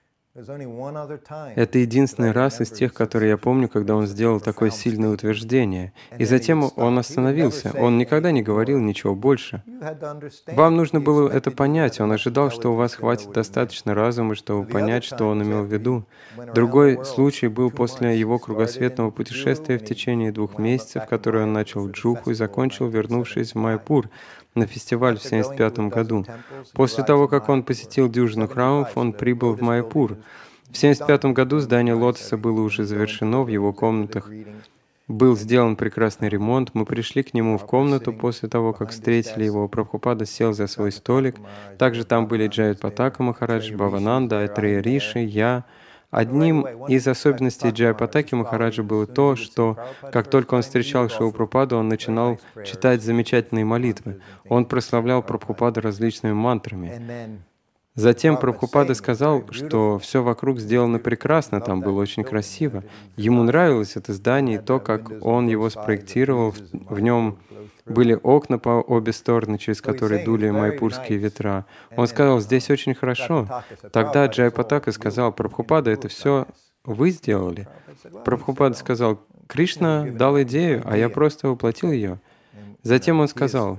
Это единственный раз из тех, которые я помню, когда он сделал такое сильное утверждение. И затем он остановился. Он никогда не говорил ничего больше. Вам нужно было это понять. Он ожидал, что у вас хватит достаточно разума, чтобы понять, что он имел в виду. Другой случай был после его кругосветного путешествия в течение двух месяцев, которое он начал в Джуху и закончил, вернувшись в Майяпур на фестиваль в семьдесят пятом году. После того, как он посетил дюжину храмов, он прибыл в Майяпур. В семьдесят пятом году здание Лотоса было уже завершено, в его комнатах был сделан прекрасный ремонт. Мы пришли к нему в комнату после того, как встретили его. Прабхупада сел за свой столик. Также там были Джайапатака Махарадж, Бхавананда, Айтрея Риши, я. Одним из особенностей Джайапатаки Махараджа было то, что, как только он встречал Шилу-Прабхупаду, он начинал читать замечательные молитвы. Он прославлял Прабхупаду различными мантрами. Затем Прабхупада сказал, что все вокруг сделано прекрасно, там было очень красиво. Ему нравилось это здание и то, как он его спроектировал. В нем были окна по обе стороны, через которые дули майяпурские ветра. Он сказал: «Здесь очень хорошо». Тогда Джайапатака сказал: «Прабхупада, это все вы сделали?» Прабхупада сказал: «Кришна дал идею, а я просто воплотил ее». Затем он сказал: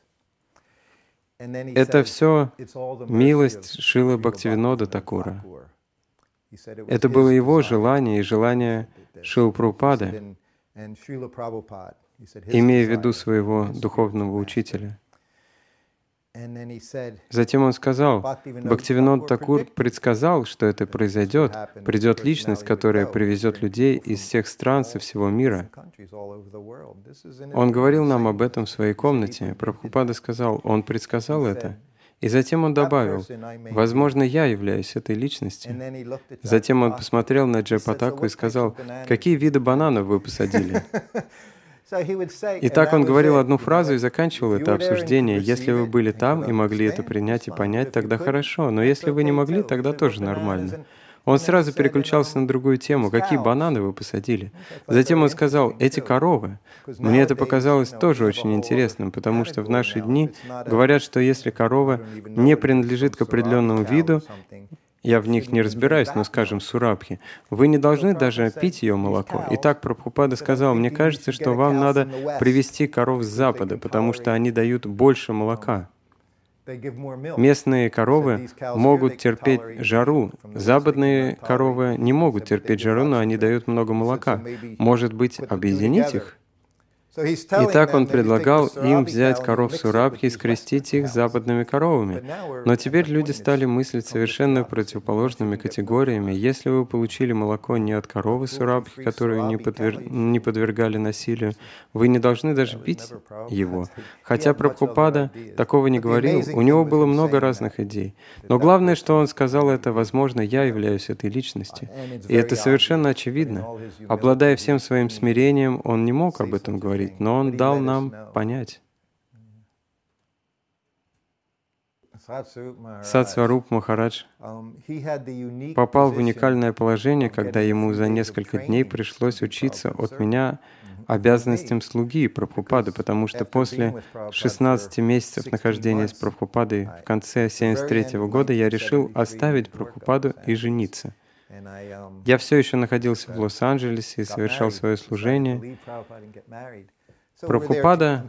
«Это все милость Шрилы Бхактивинода Такура». Это было его желание и желание Шрилы Прабхупады, имея в виду своего духовного учителя. Затем он сказал: Бхактивинод Такур предсказал, что это произойдет, придет личность, которая привезет людей из всех стран со всего мира. Он говорил нам об этом в своей комнате. Прабхупада сказал: он предсказал это. И затем он добавил: возможно, я являюсь этой личностью. Затем он посмотрел на Джайапатаку и сказал: какие виды бананов вы посадили? И так он говорил одну фразу и заканчивал это обсуждение. Если вы были там и могли это принять и понять, тогда хорошо. Но если вы не могли, тогда тоже нормально. Он сразу переключался на другую тему. Какие бананы вы посадили? Затем он сказал: эти коровы. Мне это показалось тоже очень интересным, потому что в наши дни говорят, что если корова не принадлежит к определенному виду, я в них не разбираюсь, но, скажем, сурабхи, вы не должны даже пить ее молоко. Итак, Прабхупада сказал: мне кажется, что вам надо привезти коров с запада, потому что они дают больше молока. Местные коровы могут терпеть жару, западные коровы не могут терпеть жару, но они дают много молока. Может быть, объединить их? Итак, он предлагал им взять коров Сурабхи и скрестить их с западными коровами. Но теперь люди стали мыслить совершенно противоположными категориями. Если вы получили молоко не от коровы Сурабхи, которую не, подвер... не подвергали насилию, вы не должны даже пить его. Хотя Прабхупада такого не говорил, у него было много разных идей. Но главное, что он сказал, это: возможно, я являюсь этой личностью. И это совершенно очевидно. Обладая всем своим смирением, он не мог об этом говорить, но он дал нам понять. Сат-Сваруб Махарадж попал в уникальное положение, когда ему за несколько дней пришлось учиться от меня обязанностям слуги Прабхупады, потому что после шестнадцати месяцев нахождения с Прабхупадой в конце семьдесят третьего года я решил оставить Прабхупаду и жениться. Я все еще находился в Лос-Анджелесе и совершал свое служение. Прабхупада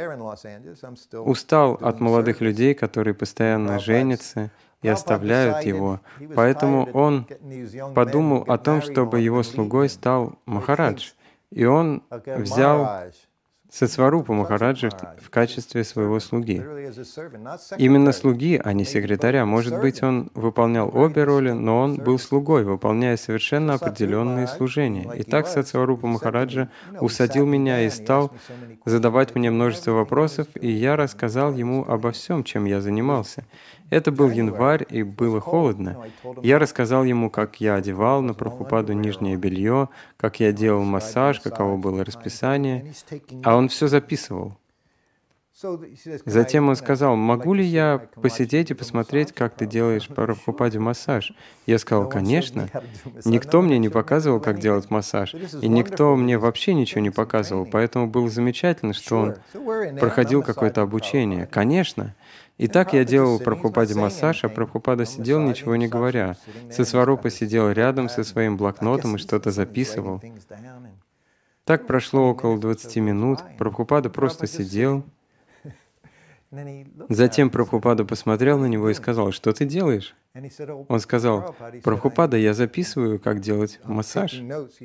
устал от молодых людей, которые постоянно женятся и оставляют его, поэтому он подумал о том, чтобы его слугой стал Махарадж, и он взял Сат-Сварупа Махараджа в, в качестве своего слуги. Именно слуги, а не секретаря. Может быть, он выполнял обе роли, но он был слугой, выполняя совершенно определенные служения. Итак, Сат-Сварупа Махараджа усадил меня и стал задавать мне множество вопросов, и я рассказал ему обо всем, чем я занимался. Это был январь, и было холодно. Я рассказал ему, как я одевал на Прабхупаду нижнее белье, как я делал массаж, каково было расписание, а он все записывал. Затем он сказал: «Могу ли я посидеть и посмотреть, как ты делаешь Прабхупаде массаж?» Я сказал: «Конечно». Никто мне не показывал, как делать массаж, и никто мне вообще ничего не показывал, поэтому было замечательно, что он проходил какое-то обучение. Конечно. Итак, я делал Прабхупаде массаж, а Прабхупада сидел, ничего не говоря. Сасварупа сидел рядом со своим блокнотом и что-то записывал. Так прошло около двадцати минут, Прабхупада просто сидел. Затем Прабхупада посмотрел на него и сказал: «Что ты делаешь?» Он сказал: «Прабхупада, я записываю, как делать массаж».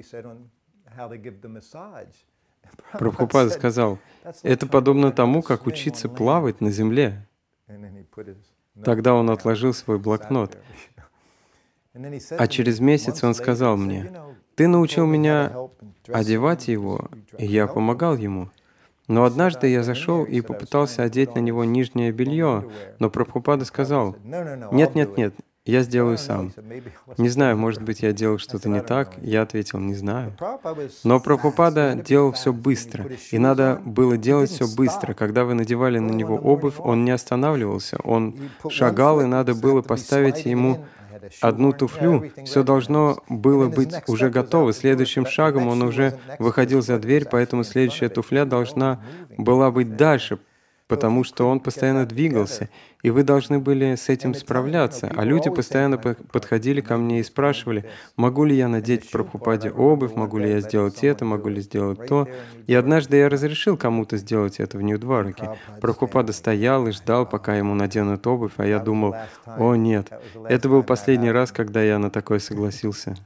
Прабхупада сказал: «Это подобно тому, как учиться плавать на земле». Тогда он отложил свой блокнот. А через месяц он сказал мне: «Ты научил меня одевать его, и я помогал ему. Но однажды я зашел и попытался одеть на него нижнее белье, но Прабхупада сказал: «Нет, нет, нет, я сделаю сам». Не знаю, может быть, я делал что-то не так. Я ответил: «Не знаю». Но Прабхупада делал все быстро, и надо было делать все быстро. Когда вы надевали на него обувь, он не останавливался, он шагал, и надо было поставить ему одну туфлю, все должно было быть уже готово. Следующим шагом он уже выходил за дверь, поэтому следующая туфля должна была быть дальше, потому что он постоянно двигался, и вы должны были с этим справляться. А люди постоянно подходили ко мне и спрашивали: «Могу ли я надеть Прабхупаде обувь, могу ли я сделать это, могу ли сделать то?» И однажды я разрешил кому-то сделать это в Нью-Двараке. Прабхупада стоял и ждал, пока ему наденут обувь, а я думал: «О нет, это был последний раз, когда я на такое согласился».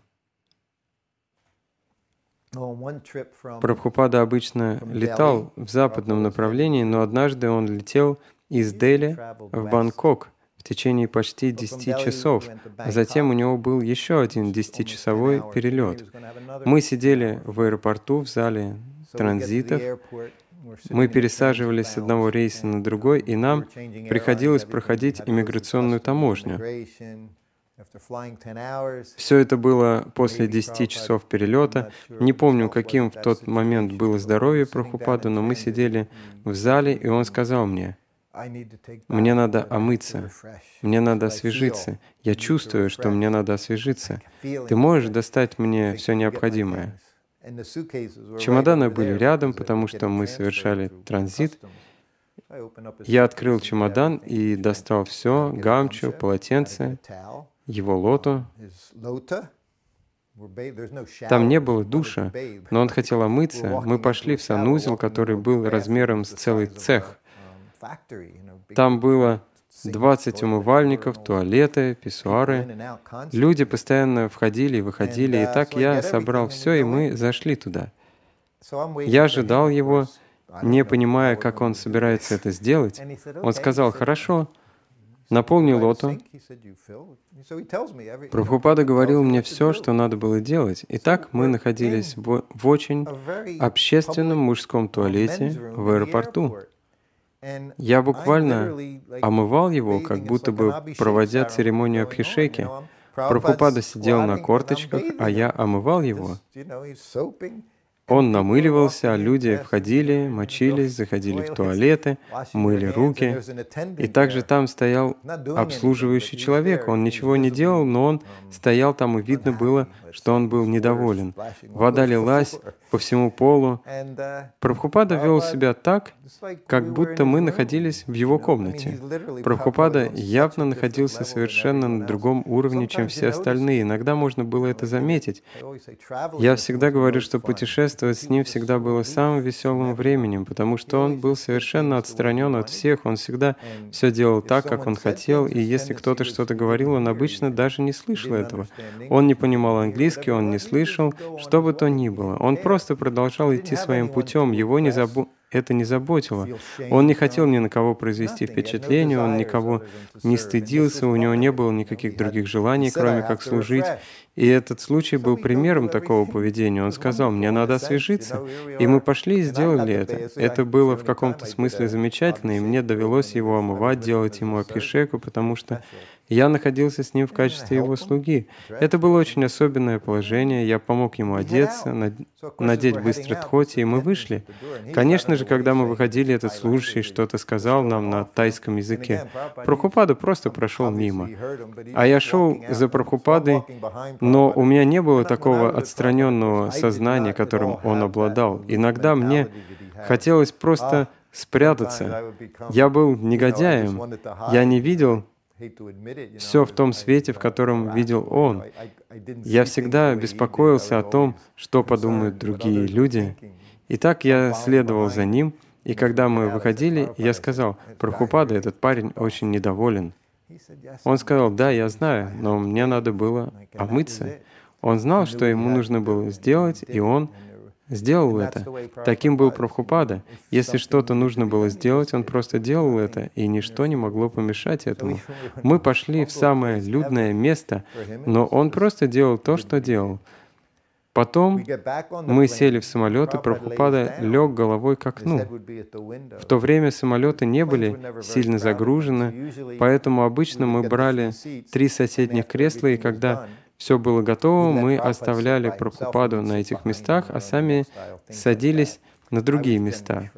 Прабхупада обычно летал в западном направлении, но однажды он летел из Дели в Бангкок в течение почти десяти часов, а затем у него был еще один десятичасовой перелет. Мы сидели в аэропорту в зале транзитов, мы пересаживались с одного рейса на другой, и нам приходилось проходить иммиграционную таможню. Все это было после десяти часов перелета. Не помню, каким в тот момент было здоровье Прабхупады, но мы сидели в зале, и он сказал мне: «Мне надо омыться, мне надо освежиться. Я чувствую, что мне надо освежиться. Ты можешь достать мне все необходимое?» Чемоданы были рядом, потому что мы совершали транзит. Я открыл чемодан и достал все: гамчу, полотенце, его лоту. Там не было душа, но он хотел омыться. Мы пошли в санузел, который был размером с целый цех. Там было двадцать умывальников, туалеты, писсуары. Люди постоянно входили и выходили, и так я собрал все, и мы зашли туда. Я ожидал его, не понимая, как он собирается это сделать. Он сказал: «Хорошо, наполни лоту». Прабхупада говорил мне все, что надо было делать. Итак, мы находились в, в очень общественном мужском туалете в аэропорту. Я буквально омывал его, как будто бы проводя церемонию абхишеки. Прабхупада сидел на корточках, а я омывал его. Он намыливался, а люди входили, мочились, заходили в туалеты, мыли руки. И также там стоял обслуживающий человек. Он ничего не делал, но он стоял там, и видно было, что он был недоволен. Вода лилась по всему полу. Прабхупада вел себя так, как будто мы находились в его комнате. Прабхупада явно находился совершенно на другом уровне, чем все остальные. Иногда можно было это заметить. Я всегда говорю, что путешествовать с ним всегда было самым веселым временем, потому что он был совершенно отстранен от всех, он всегда все делал так, как он хотел, и если кто-то что-то говорил, он обычно даже не слышал этого. Он не понимал английский, он не слышал, что бы то ни было. Он просто продолжал идти своим путем, его не забу... это не заботило. Он не хотел ни на кого произвести впечатление, он никого не стыдился, у него не было никаких других желаний, кроме как служить. И этот случай был примером такого поведения. Он сказал, мне надо освежиться. И мы пошли и сделали это. Это было в каком-то смысле замечательно, и мне довелось его омывать, делать ему абхишеку, потому что я находился с ним в качестве его слуги. Это было очень особенное положение. Я помог ему одеться, надеть быстро тхоти, и мы вышли. Конечно же, когда мы выходили, этот служащий что-то сказал нам на тайском языке. Прабхупада просто прошел мимо. А я шел за Прабхупадой, но у меня не было такого отстраненного сознания, которым он обладал. Иногда мне хотелось просто спрятаться. Я был негодяем. Я не видел все в том свете, в котором видел он. Я всегда беспокоился о том, что подумают другие люди. И так я следовал за ним, и когда мы выходили, я сказал, «Прабхупада, этот парень очень недоволен». Он сказал, «Да, я знаю, но мне надо было омыться». Он знал, что ему нужно было сделать, и он сделал это. Таким был Прабхупада. Если что-то нужно было сделать, он просто делал это, и ничто не могло помешать этому. Мы пошли в самое людное место, но он просто делал то, что делал. Потом мы сели в самолет, и Прабхупада лег головой к окну. В то время самолеты не были сильно загружены, поэтому обычно мы брали три соседних кресла, и когда все было готово, мы оставляли Прабхупаду на этих местах, а сами садились на другие места.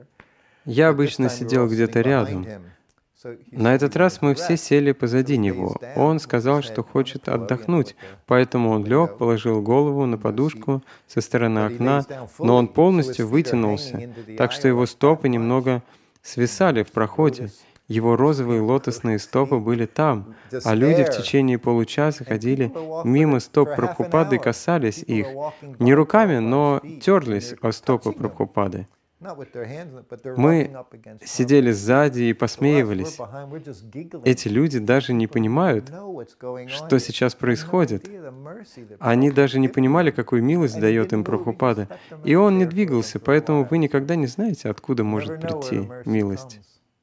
Я обычно сидел где-то рядом. На этот раз мы все сели позади него. Он сказал, что хочет отдохнуть, поэтому он лег, положил голову на подушку со стороны окна, но он полностью вытянулся, так что его стопы немного свисали в проходе. Его розовые лотосные стопы были там, а люди в течение получаса ходили мимо стоп Прабхупады и касались их. Не руками, но терлись о стопы Прабхупады. Мы сидели сзади и посмеивались. Эти люди даже не понимают, что сейчас происходит. Они даже не понимали, какую милость дает им Прабхупада. И он не двигался, поэтому вы никогда не знаете, откуда может прийти милость.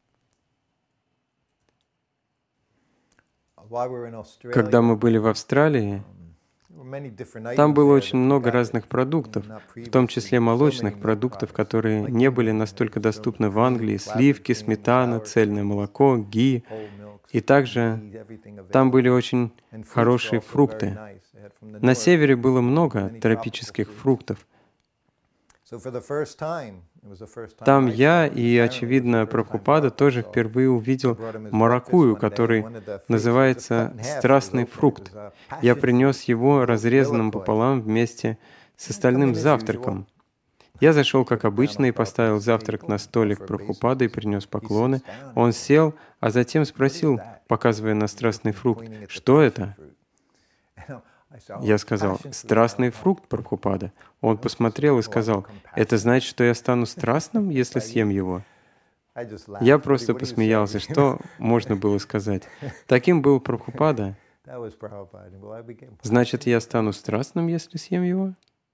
Когда мы были в Австралии, там было очень много разных продуктов, в том числе молочных продуктов, которые не были настолько доступны в Англии: сливки, сметана, цельное молоко, ги. И также там были очень хорошие фрукты. На севере было много тропических фруктов. Там я и, очевидно, Прабхупада тоже впервые увидел маракую, который называется «страстный фрукт». Я принес его разрезанным пополам вместе с остальным завтраком. Я зашел, как обычно, и поставил завтрак на столик Прабхупады и принес поклоны. Он сел, а затем спросил, показывая на страстный фрукт, «Что это?» Я сказал, «Страстный фрукт, Прабхупада». Он посмотрел и сказал, «Это значит, что я стану страстным, если съем его?» Я просто посмеялся. Что можно было сказать? Таким был Прабхупада. Значит, я стану страстным, если съем его?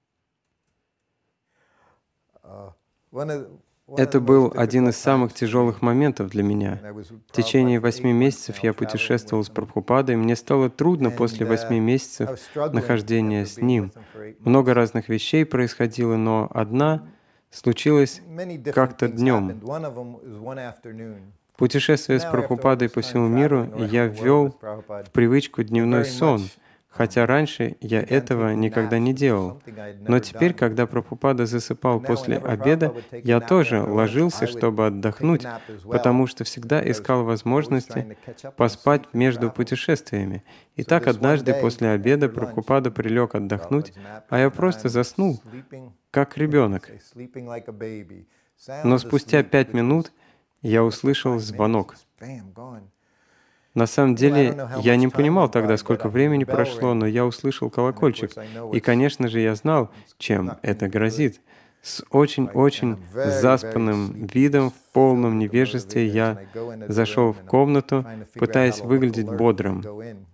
Это был один из самых тяжелых моментов для меня. В течение восьми месяцев я путешествовал с Прабхупадой, и мне стало трудно после восьми месяцев нахождения с ним. Много разных вещей происходило, но одна случилась как-то днем. Путешествуя с Прабхупадой по всему миру, я ввел в привычку дневной сон, хотя раньше я этого никогда не делал. Но теперь, когда Прабхупада засыпал после обеда, я тоже ложился, чтобы отдохнуть, потому что всегда искал возможности поспать между путешествиями. И так однажды после обеда Прабхупада прилег отдохнуть, а я просто заснул, как ребенок. Но спустя пять минут я услышал звонок. На самом деле, я не понимал тогда, сколько времени прошло, но я услышал колокольчик. И, конечно же, я знал, чем это грозит. С очень-очень заспанным видом, в полном невежестве, я зашел в комнату, пытаясь выглядеть бодрым.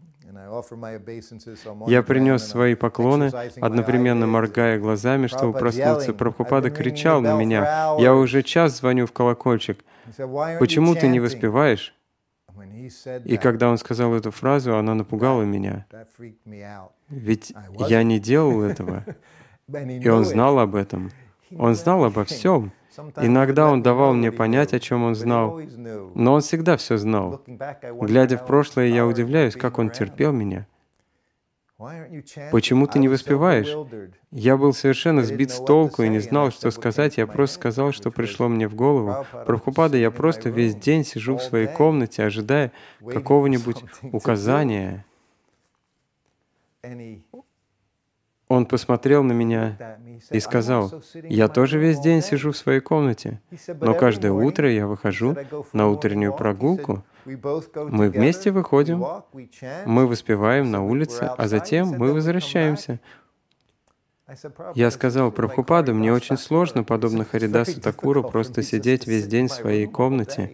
Я принес свои поклоны, одновременно моргая глазами, чтобы проснуться. Прабхупада кричал на меня, «Я уже час звоню в колокольчик. Почему ты не воспеваешь?» И когда он сказал эту фразу, она напугала меня. Ведь я не делал этого. И он знал об этом. Он знал обо всем. Иногда он давал мне понять, о чем он знал, но он всегда все знал. Глядя в прошлое, я удивляюсь, как он терпел меня. «Почему ты не воспеваешь?» Я был совершенно сбит с толку и не знал, что сказать. Я просто сказал, что пришло мне в голову. Прабхупада, я просто весь день сижу в своей комнате, ожидая какого-нибудь указания. Он посмотрел на меня и сказал: «Я тоже весь день сижу в своей комнате, но каждое утро я выхожу на утреннюю прогулку. Мы вместе выходим, мы воспеваем на улице, а затем мы возвращаемся». Я сказал: «Прабхупада, мне очень сложно, подобно Харидасу Такуру, просто сидеть весь день в своей комнате».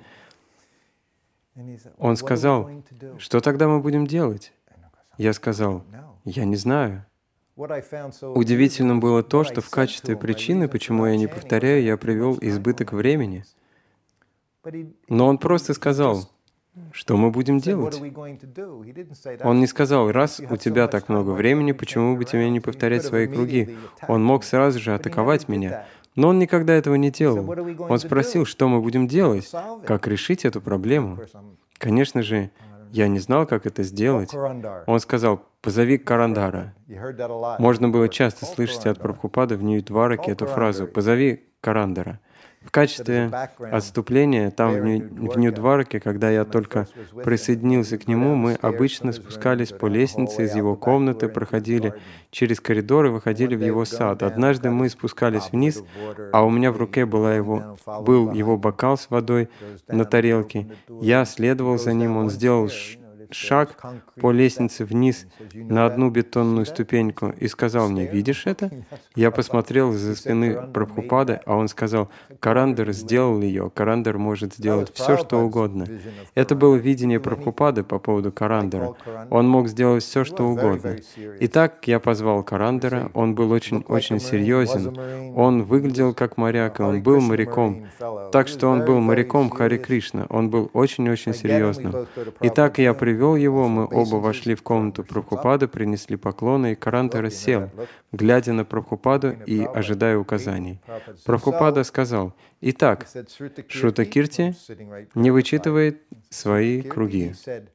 Он сказал: «Что тогда мы будем делать?» Я сказал: «Я не знаю». Удивительным было то, что в качестве причины, почему я не повторяю, я привел избыток времени. Но он просто сказал: «Что мы будем делать?» Он не сказал: «Раз у тебя так много времени, почему бы тебе не повторять свои круги?» Он мог сразу же атаковать меня, но он никогда этого не делал. Он спросил, что мы будем делать, как решить эту проблему. Конечно же, я не знал, как это сделать. Он сказал: «Позови Карандара». Можно было часто слышать от Прабхупады в Нью-Двараке эту фразу «Позови Карандара». В качестве отступления, там в Нью-Двараке, когда я только присоединился к нему, мы обычно спускались по лестнице из его комнаты, проходили через коридор и выходили в его сад. Однажды мы спускались вниз, а у меня в руке была его, был его бокал с водой на тарелке. Я следовал за ним, он сделал шаг по лестнице вниз на одну бетонную ступеньку и сказал мне: «Видишь это?» Я посмотрел из-за спины Прабхупады, а он сказал: «Карандер сделал ее, Карандер может сделать все, что угодно». Это было видение Прабхупады по поводу Карандера. Он мог сделать все, что угодно. Итак, я позвал Карандера, он был очень-очень серьезен, он выглядел как моряк, и он был моряком. Так что он был моряком Харе Кришна, он был очень-очень серьезным. Итак, я привел его, мы оба вошли в комнату Прабхупады, принесли поклоны, и Карандара сел, глядя на Прабхупаду и ожидая указаний. Прабхупада сказал: «Итак, Шрутакирти не вычитывает свои круги».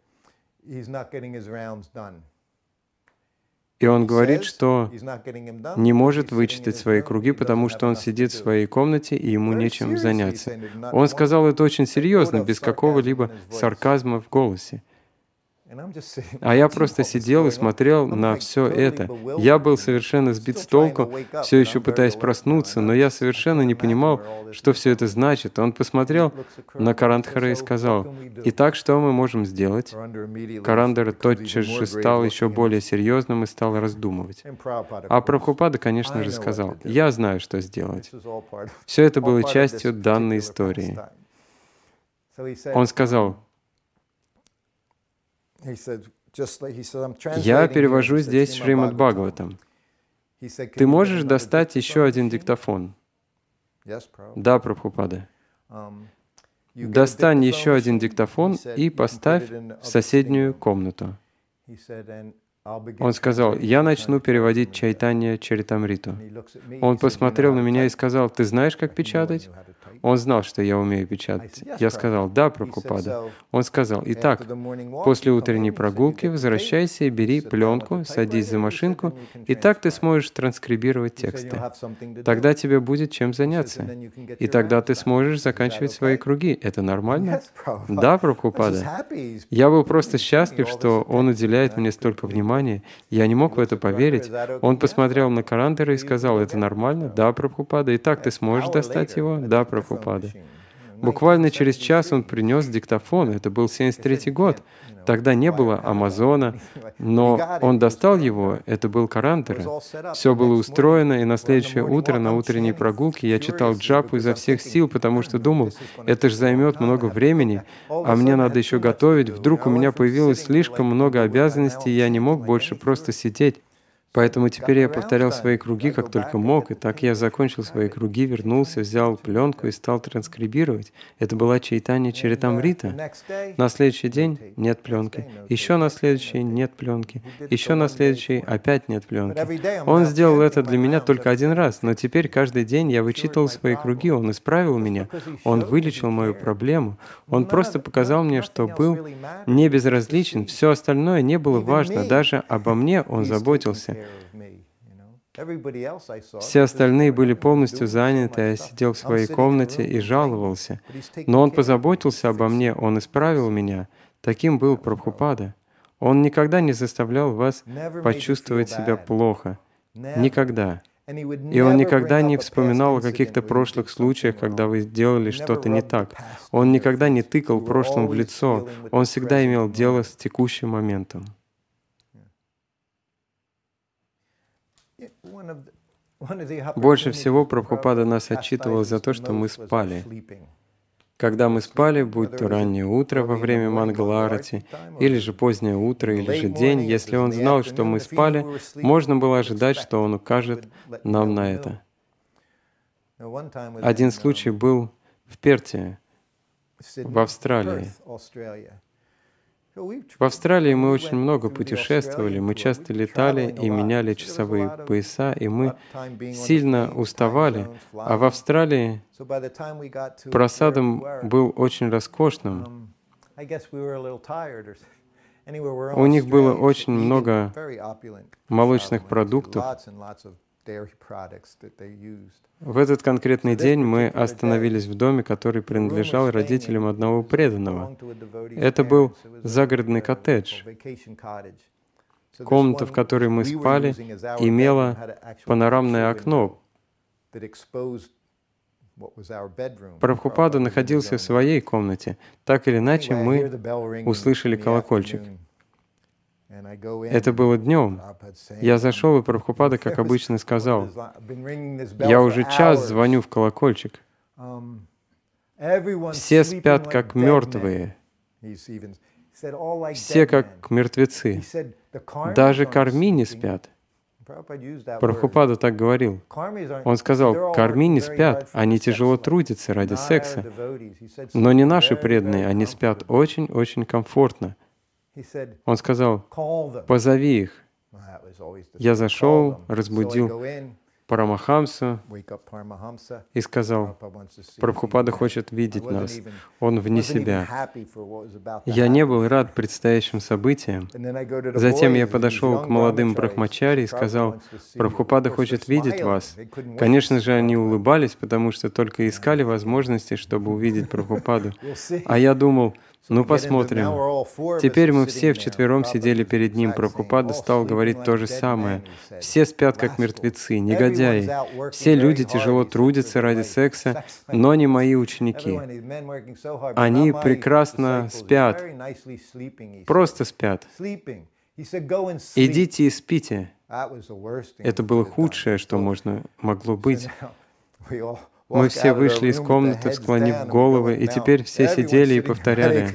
И он говорит, что не может вычитать свои круги, потому что он сидит в своей комнате, и ему нечем заняться. Он сказал это очень серьезно, без какого-либо сарказма в голосе. А я просто сидел и смотрел на все это. Я был совершенно сбит с толку, все еще пытаясь проснуться, но я совершенно не понимал, что все это значит. Он посмотрел на Карандхара и сказал: «Итак, что мы можем сделать?» Карандхар тотчас же стал еще более серьезным и стал раздумывать. А Прабхупада, конечно же, сказал: «Я знаю, что сделать». Все это было частью данной истории. Он сказал: «Я перевожу здесь Шримад Бхагаватам. Ты можешь достать еще один диктофон?» «Да, Прабхупада». «Достань еще один диктофон и поставь в соседнюю комнату». Он сказал: «Я начну переводить Чайтанья Чаритамриту». Он посмотрел на меня и сказал: «Ты знаешь, как печатать?» Он знал, что я умею печатать. Я сказал: «Да, Прабхупада». Он сказал: «Итак, после утренней прогулки возвращайся и бери пленку, садись за машинку, и так ты сможешь транскрибировать тексты. Тогда тебе будет чем заняться. И тогда ты сможешь заканчивать свои круги. Это нормально?» «Да, Прабхупада». Я был просто счастлив, что он уделяет мне столько внимания. Я не мог в это поверить. Он посмотрел на Карандхара и сказал: «Это нормально?» «Да, Прабхупада». «И так ты сможешь достать его?» «Да, Прабхупада». Буквально через час он принес диктофон. Это был семьдесят третий год. Тогда не было Амазона, но он достал его. Это был Карандхара. Все было устроено, и на следующее утро на утренней прогулке я читал джапу изо всех сил, потому что думал, это же займет много времени, а мне надо еще готовить. Вдруг у меня появилось слишком много обязанностей, и я не мог больше просто сидеть. Поэтому теперь я повторял свои круги, как только мог, и так я закончил свои круги, вернулся, взял пленку и стал транскрибировать. Это была Чайтанья Чаритамрита. На следующий день нет пленки, еще на следующий нет пленки, еще на следующий опять нет пленки. Он сделал это для меня только один раз, но теперь каждый день я вычитывал свои круги, он исправил меня, он вылечил мою проблему, он просто показал мне, что был не безразличен, все остальное не было важно, даже обо мне он заботился. Все остальные были полностью заняты, а я сидел в своей комнате и жаловался. Но он позаботился обо мне, он исправил меня. Таким был Прабхупада. Он никогда не заставлял вас почувствовать себя плохо. Никогда. И он никогда не вспоминал о каких-то прошлых случаях, когда вы делали что-то не так. Он никогда не тыкал прошлым в лицо. Он всегда имел дело с текущим моментом. Больше всего Прабхупада нас отчитывал за то, что мы спали. Когда мы спали, будь то раннее утро во время Мангала-арати, или же позднее утро, или же день, если он знал, что мы спали, можно было ожидать, что он укажет нам на это. Один случай был в Перте, в Австралии. В Австралии мы очень много путешествовали, мы часто летали и меняли часовые пояса, и мы сильно уставали. А в Австралии просадом был очень роскошным. У них было очень много молочных продуктов. В этот конкретный день мы остановились в доме, который принадлежал родителям одного преданного. Это был загородный коттедж. Комната, в которой мы спали, имела панорамное окно. Прабхупада находился в своей комнате. Так или иначе, мы услышали колокольчик. Это было днем. Я зашел, и Прабхупада, как обычно, сказал: «Я уже час звоню в колокольчик. Все спят, как мертвые. Все, как мертвецы. Даже кармини спят». Прабхупада так говорил. Он сказал: кармини спят, они тяжело трудятся ради секса. Но не наши преданные, они спят очень-очень комфортно. Он сказал: «Позови их». Я зашел, разбудил Парамахамсу и сказал: «Прабхупада хочет видеть нас, он вне себя». Я не был рад предстоящим событиям. Затем я подошел к молодым брахмачари и сказал: «Прабхупада хочет видеть вас». Конечно же, они улыбались, потому что только искали возможности, чтобы увидеть Прабхупаду. А я думал: ну, посмотрим. Теперь мы все вчетвером сидели перед ним. Прабхупада стал говорить то же самое. Все спят, как мертвецы, негодяи. Все люди тяжело трудятся ради секса, но не мои ученики. Они прекрасно спят. Просто спят. Идите и спите. Это было худшее, что можно, могло быть. Мы все вышли из комнаты, склонив головы, и теперь все сидели и повторяли.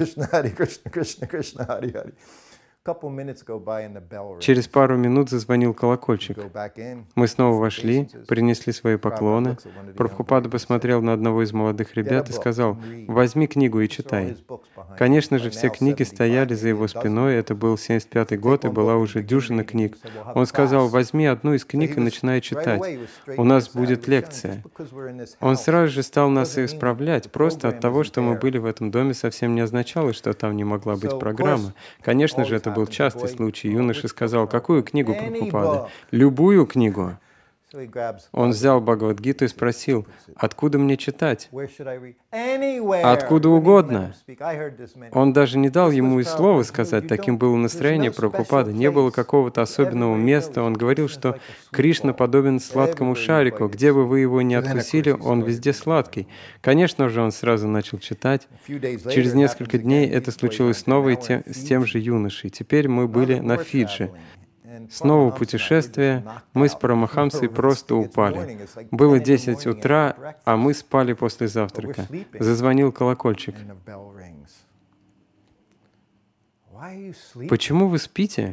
Через пару минут зазвонил колокольчик. Мы снова вошли, принесли свои поклоны. Прабхупада посмотрел на одного из молодых ребят и сказал: «Возьми книгу и читай». Конечно же, все книги стояли за его спиной. Это был семьдесят пятый год, и была уже дюжина книг. Он сказал: «Возьми одну из книг и начинай читать. У нас будет лекция». Он сразу же стал нас исправлять. Просто от того, что мы были в этом доме, совсем не означало, что там не могла быть программа. Конечно же, это был частый случай. Юноша сказал: «Какую книгу, Прабхупада?» «Любую книгу». Он взял Бхагавад-гиту и спросил: «Откуда мне читать?» «Откуда угодно». Он даже не дал ему и слова сказать. Таким было настроение Прабхупады. Не было какого-то особенного места. Он говорил, что Кришна подобен сладкому шарику. Где бы вы его ни откусили, он везде сладкий. Конечно же, он сразу начал читать. Через несколько дней это случилось снова и те, с тем же юношей. Теперь мы были на Фиджи. Снова путешествие, мы с Парамахамсой просто упали. Было десять утра, а мы спали после завтрака. Зазвонил колокольчик. «Почему вы спите?»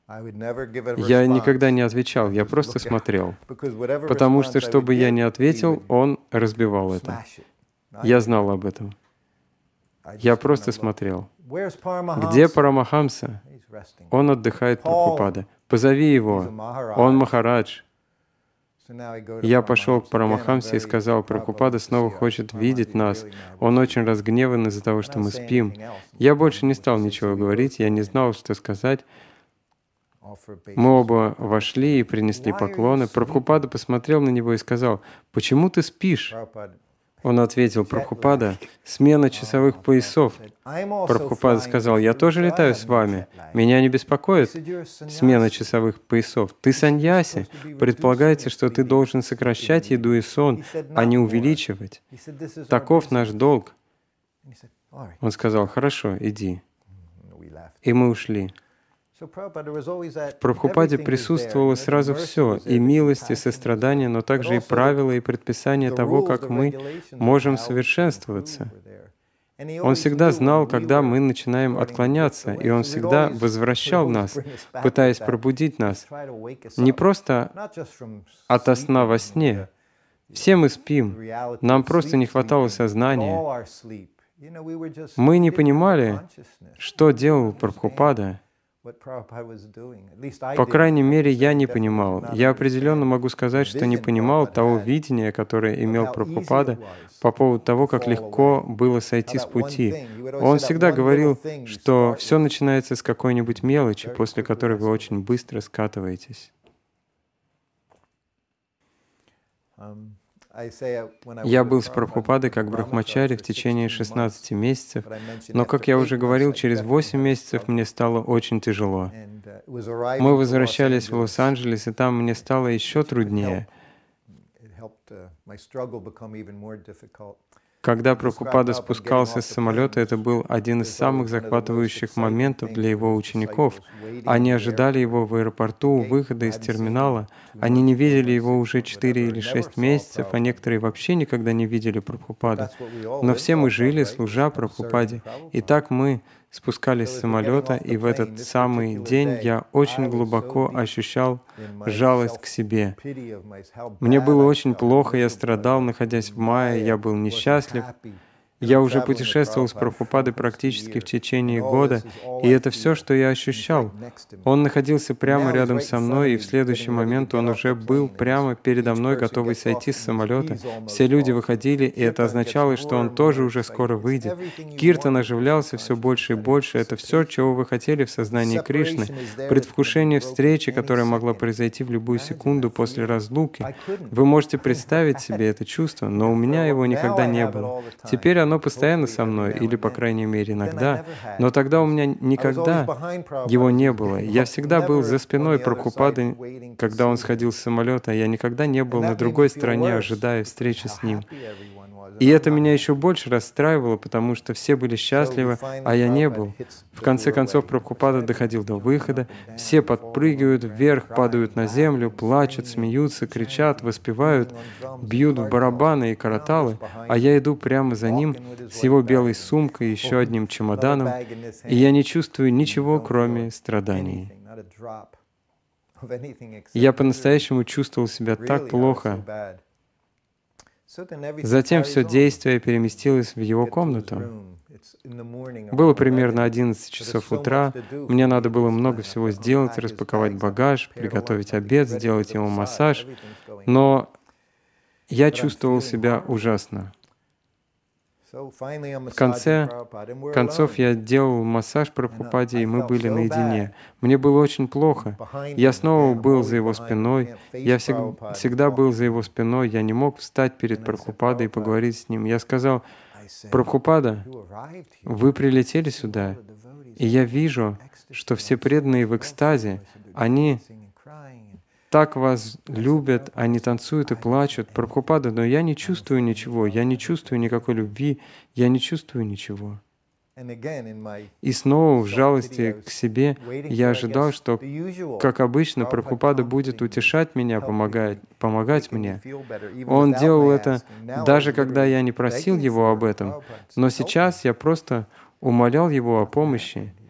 Я никогда не отвечал, я просто смотрел. Потому что, что бы я ни ответил, он разбивал это. Я знал об этом. Я просто смотрел. Где Парамахамса? Он отдыхает, Прабхупада. Позови его. Он Махарадж. Я пошел к Парамахамсе и сказал: Прабхупада снова хочет видеть нас. Он очень разгневан из-за того, что мы спим. Я больше не стал ничего говорить, я не знал, что сказать. Мы оба вошли и принесли поклоны. Прабхупада посмотрел на него и сказал: «Почему ты спишь?» Он ответил: «Прабхупада, смена часовых поясов». Прабхупада сказал: «Я тоже летаю с вами. Меня не беспокоит смена часовых поясов. Ты саньяси. Предполагается, что ты должен сокращать еду и сон, а не увеличивать. Таков наш долг». Он сказал: «Хорошо, иди». И мы ушли. В Прабхупаде присутствовало сразу все, и милость, и сострадание, но также и правила, и предписания того, как мы можем совершенствоваться. Он всегда знал, когда мы начинаем отклоняться, и Он всегда возвращал нас, пытаясь пробудить нас. Не просто ото сна во сне. Все мы спим. Нам просто не хватало сознания. Мы не понимали, что делал Прабхупада. По крайней мере, я не понимал. Я определенно могу сказать, что не понимал того видения, которое имел Прабхупада по поводу того, как легко было сойти с пути. Он всегда говорил, что все начинается с какой-нибудь мелочи, после которой вы очень быстро скатываетесь. Я был с Прабхупадой как брахмачари в течение шестнадцати месяцев, но, как я уже говорил, через восемь месяцев мне стало очень тяжело. Мы возвращались в Лос-Анджелес, и там мне стало еще труднее. Когда Прабхупада спускался с самолета, это был один из самых захватывающих моментов для его учеников. Они ожидали его в аэропорту у выхода из терминала. Они не видели его уже четыре или шесть месяцев, а некоторые вообще никогда не видели Прабхупаду. Но все мы жили, служа Прабхупаде. И так мы спускались с самолета, и в этот самый день я очень глубоко ощущал жалость к себе. Мне было очень плохо, я страдал, находясь в мае, я был несчастлив. Я уже путешествовал с Прабхупадой практически в течение года, и это все, что я ощущал. Он находился прямо рядом со мной, и в следующий момент он уже был прямо передо мной, готовый сойти с самолета. Все люди выходили, и это означало, что он тоже уже скоро выйдет. Киртан оживлялся все больше и больше. Это все, чего вы хотели в сознании Кришны. Предвкушение встречи, которая могла произойти в любую секунду после разлуки. Вы можете представить себе это чувство, но у меня его никогда не было. Теперь оно постоянно со мной, или, по крайней мере, иногда. Но тогда у меня никогда его не было. Я всегда был за спиной Прабхупады, когда он сходил с самолета. Я никогда не был на другой стороне, ожидая встречи с ним. И это меня еще больше расстраивало, потому что все были счастливы, а я не был. В конце концов, Прабхупада доходил до выхода, все подпрыгивают вверх, падают на землю, плачут, смеются, кричат, воспевают, бьют в барабаны и караталы, а я иду прямо за ним с его белой сумкой и еще одним чемоданом, и я не чувствую ничего, кроме страданий. Я по-настоящему чувствовал себя так плохо. Затем все действие переместилось в его комнату. Было примерно одиннадцать часов утра. Мне надо было много всего сделать, распаковать багаж, приготовить обед, сделать ему массаж. Но я чувствовал себя ужасно. В конце концов я делал массаж Прабхупаде, и мы были наедине. Мне было очень плохо. Я снова был за его спиной. Я всег- всегда был за его спиной. Я не мог встать перед Прабхупадой и поговорить с ним. Я сказал: «Прабхупада, вы прилетели сюда, и я вижу, что все преданные в экстазе, они так вас любят, они танцуют и плачут. Прабхупада, но я не чувствую ничего, я не чувствую никакой любви, я не чувствую ничего». И снова в жалости к себе я ожидал, что, как обычно, Прабхупада будет утешать меня, помогать, помогать мне. Он делал это даже когда я не просил его об этом, но сейчас я просто умолял его о помощи.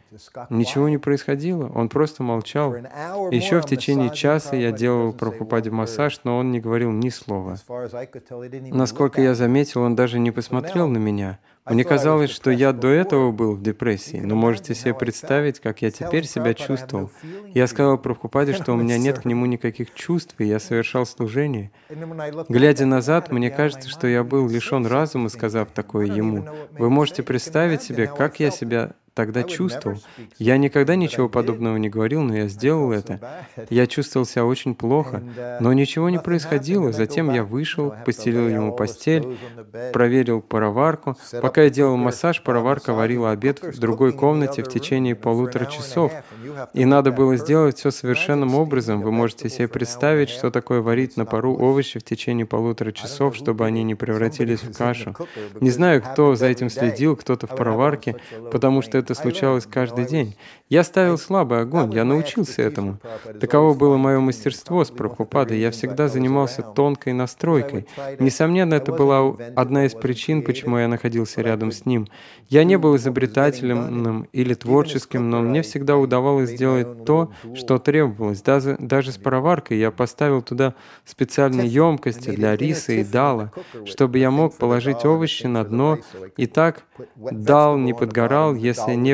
Ничего не происходило, он просто молчал. Еще в течение часа я делал Прабхупаде массаж, но он не говорил ни слова. Насколько я заметил, он даже не посмотрел на меня. Мне казалось, что я до этого был в депрессии, но можете себе представить, как я теперь себя чувствовал. Я сказал Прабхупаде, что у меня нет к нему никаких чувств, и я совершал служение. Глядя назад, мне кажется, что я был лишен разума, сказав такое ему. Вы можете представить себе, как я себя тогда чувствовал. Я никогда ничего подобного не говорил, но я сделал это. Я чувствовал себя очень плохо, но ничего не происходило. Затем я вышел, постелил ему постель, проверил пароварку. Пока я делал массаж, пароварка варила обед в другой комнате в течение полутора часов. И надо было сделать все совершенным образом. Вы можете себе представить, что такое варить на пару овощи в течение полутора часов, чтобы они не превратились в кашу. Не знаю, кто за этим следил, кто-то в пароварке, потому что это случалось каждый день. Я ставил слабый огонь, я научился этому. Таково было мое мастерство с Прабхупадой. Я всегда занимался тонкой настройкой. Несомненно, это была одна из причин, почему я находился рядом с ним. Я не был изобретательным или творческим, но мне всегда удавалось сделать то, что требовалось. Даже, даже с пароваркой я поставил туда специальные емкости для риса и дала, чтобы я мог положить овощи на дно, и так дал не подгорал, если не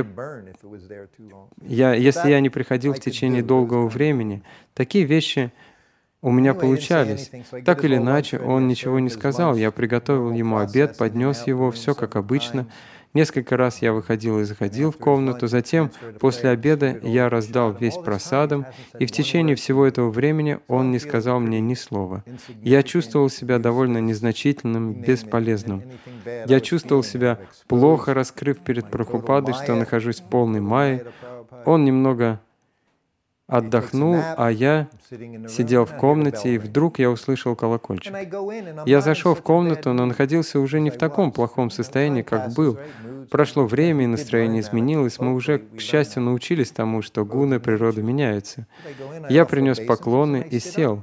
я, если я не приходил в течение долгого времени. Такие вещи у меня получались. Так или иначе, он ничего не сказал. Я приготовил ему обед, поднес его, все как обычно. Несколько раз я выходил и заходил в комнату. Затем, после обеда, я раздал весь просадам, и в течение всего этого времени он не сказал мне ни слова. Я чувствовал себя довольно незначительным, бесполезным. Я чувствовал себя плохо, раскрыв перед Прабхупадой, что нахожусь в полной майе. Он немного отдохнул, а я сидел в комнате, и вдруг я услышал колокольчик. Я зашел в комнату, но находился уже не в таком плохом состоянии, как был. Прошло время, и настроение изменилось. Мы уже, к счастью, научились тому, что гуны природы меняются. Я принес поклоны и сел.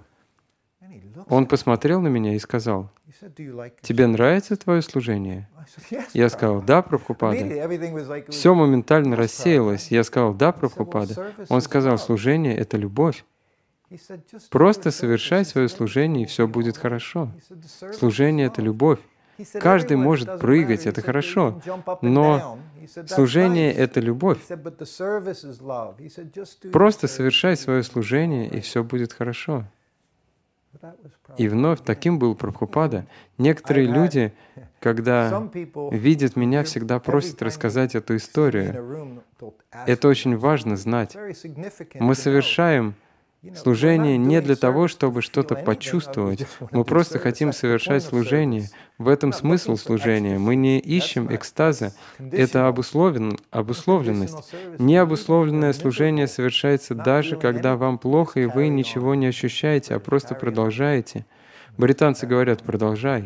Он посмотрел на меня и сказал: «Тебе нравится твое служение?» Я сказал: «Да, Прабхупада». Все моментально рассеялось. Я сказал: «Да, Прабхупада». Он сказал: «Служение — это любовь. Просто совершай свое служение, и все будет хорошо. Служение — это любовь. Каждый может прыгать, это хорошо, но служение — это любовь. Просто совершай свое служение, и все будет хорошо». И вновь таким был Прабхупада. Некоторые люди, когда видят меня, всегда просят рассказать эту историю. Это очень важно знать. Мы совершаем служение не для того, чтобы что-то почувствовать. Мы просто хотим совершать служение. В этом смысл служения. Мы не ищем экстаза. Это обусловлен, обусловленность. Необусловленное служение совершается даже, когда вам плохо, и вы ничего не ощущаете, а просто продолжаете. Британцы говорят: «Продолжай».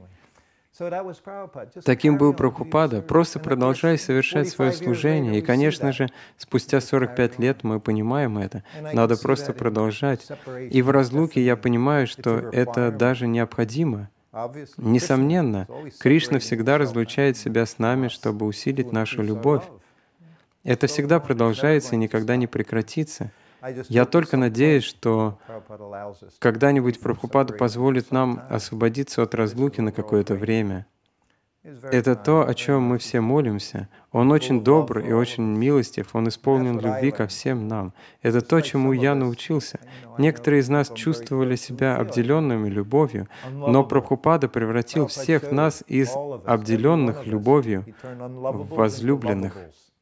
Таким был Прабхупада. Просто продолжай совершать свое служение. И, конечно же, спустя сорок пять лет мы понимаем это. Надо просто продолжать. И в разлуке я понимаю, что это даже необходимо. Несомненно, Кришна всегда разлучает себя с нами, чтобы усилить нашу любовь. Это всегда продолжается и никогда не прекратится. Я только надеюсь, что когда-нибудь Прабхупада позволит нам освободиться от разлуки на какое-то время. Это то, о чем мы все молимся. Он очень добр и очень милостив, Он исполнен любви ко всем нам. Это то, чему я научился. Некоторые из нас чувствовали себя обделенными любовью, но Прабхупада превратил всех нас из обделенных любовью в возлюбленных.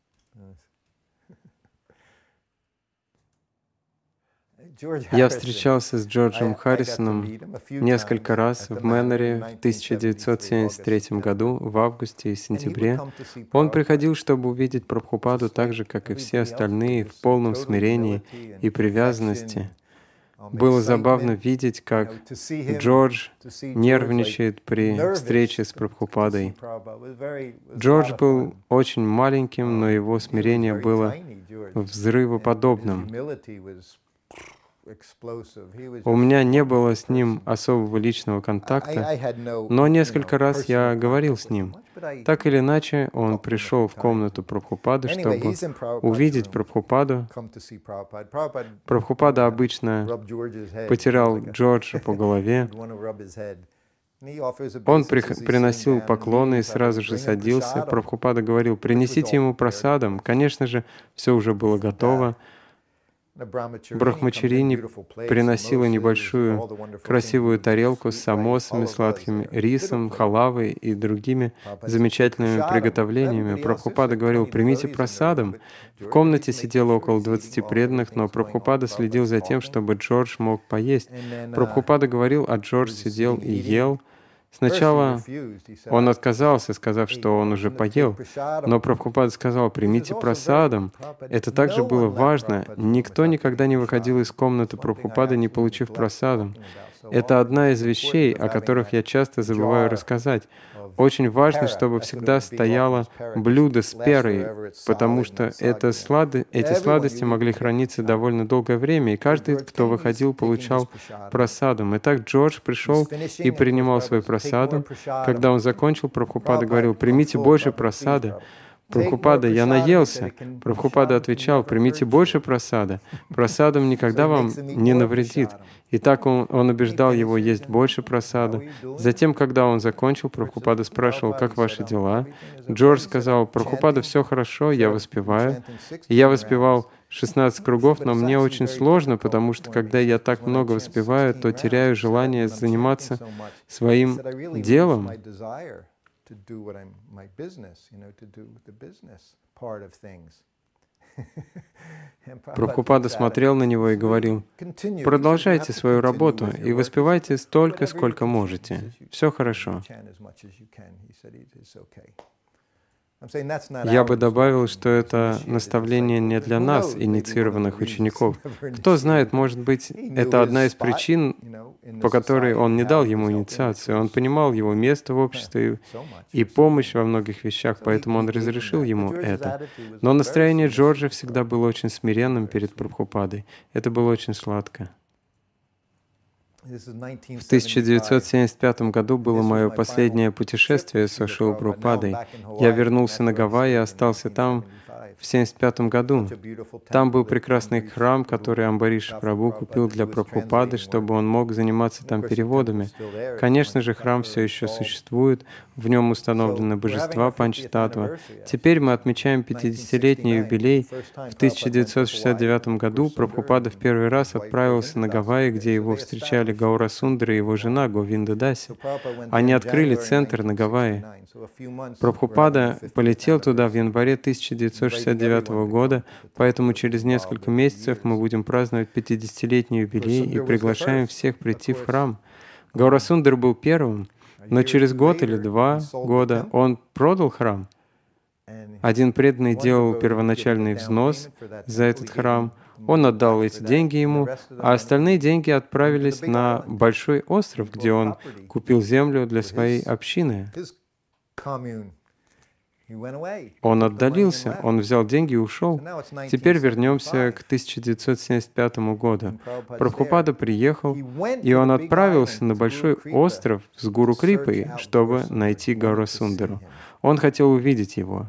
Я встречался с Джорджем Харрисоном несколько раз в Мэннере в тысяча девятьсот семьдесят третьем году, в августе и сентябре. Он приходил, чтобы увидеть Прабхупаду так же, как и все остальные, в полном смирении и привязанности. Было забавно видеть, как Джордж нервничает при встрече с Прабхупадой. Джордж был очень маленьким, но его смирение было взрывоподобным. У меня не было с ним особого личного контакта, но несколько раз я говорил с ним. Так или иначе, он пришел в комнату Прабхупады, чтобы увидеть Прабхупаду. Прабхупада обычно потирал Джорджа по голове. Он приносил поклоны и сразу же садился. Прабхупада говорил: принесите ему прасадам. Конечно же, все уже было готово. Брахмачарини приносила небольшую красивую тарелку с самосами, сладким рисом, халавой и другими замечательными приготовлениями. Прабхупада говорил: примите прасадам. В комнате сидело около двадцати преданных, но Прабхупада следил за тем, чтобы Джордж мог поесть. Прабхупада говорил, а Джордж сидел и ел. Сначала он отказался, сказав, что он уже поел, но Прабхупада сказал: примите прасадам. Это также было важно. Никто никогда не выходил из комнаты Прабхупады, не получив прасадам. Это одна из вещей, о которых я часто забываю рассказать. Очень важно, чтобы всегда стояло блюдо с перой, потому что это слады... эти сладости могли храниться довольно долгое время, и каждый, кто выходил, получал прасадам. Итак, Джордж пришел и принимал свой прасадам. Когда он закончил, Прабхупада говорил: примите больше прасада. Прабхупада, я наелся. Прабхупада отвечал: примите больше прасада. Прасадам никогда вам не навредит. И так он, он убеждал его есть больше прасада. Затем, когда он закончил, Прабхупада спрашивал: как ваши дела? Джордж сказал: Прабхупада, все хорошо, я воспеваю. И я воспевал шестнадцать кругов, но мне очень сложно, потому что когда я так много воспеваю, то теряю желание заниматься своим делом. To do what I'm my business, you know, to do the business part of things. Прабхупада смотрел на него и говорил: продолжайте свою работу и воспевайте столько, сколько можете. Все хорошо. Я бы добавил, что это наставление не для нас, инициированных учеников. Кто знает, может быть, это одна из причин, по которой он не дал ему инициацию. Он понимал его место в обществе и помощь во многих вещах, поэтому он разрешил ему это. Но настроение Джорджа всегда было очень смиренным перед Прабхупадой. Это было очень сладко. В тысяча девятьсот семьдесят пятом году было мое последнее путешествие со Шрилой Прабхупадой. Я вернулся на Гавайи и остался там в семьдесят пятом году. Там был прекрасный храм, который Амбариш Прабху купил для Прабхупады, чтобы он мог заниматься там переводами. Конечно же, храм все еще существует, в нем установлены божества Панчтатва. Теперь мы отмечаем пятидесятилетний юбилей. В тысяча девятьсот шестьдесят девятом году Прабхупада в первый раз отправился на Гавайи, где его встречали Гаура Сундара и его жена Говинда Даси. Они открыли центр на Гавайи. Прабхупада полетел туда в январе тысяча девятьсот шестьдесят девятого года, поэтому через несколько месяцев мы будем праздновать пятидесятилетний юбилей и приглашаем всех прийти в храм. Гаура Сундар был первым, но через год или два года он продал храм. Один преданный делал первоначальный взнос за этот храм, он отдал эти деньги ему, а остальные деньги отправились на большой остров, где он купил землю для своей общины. Он отдалился, он взял деньги и ушел. Теперь вернемся к тысяча девятьсот семьдесят пятому году. Прабхупада приехал, и он отправился на большой остров с Гуру Крипой, чтобы найти Гаура Сундару. Он хотел увидеть его.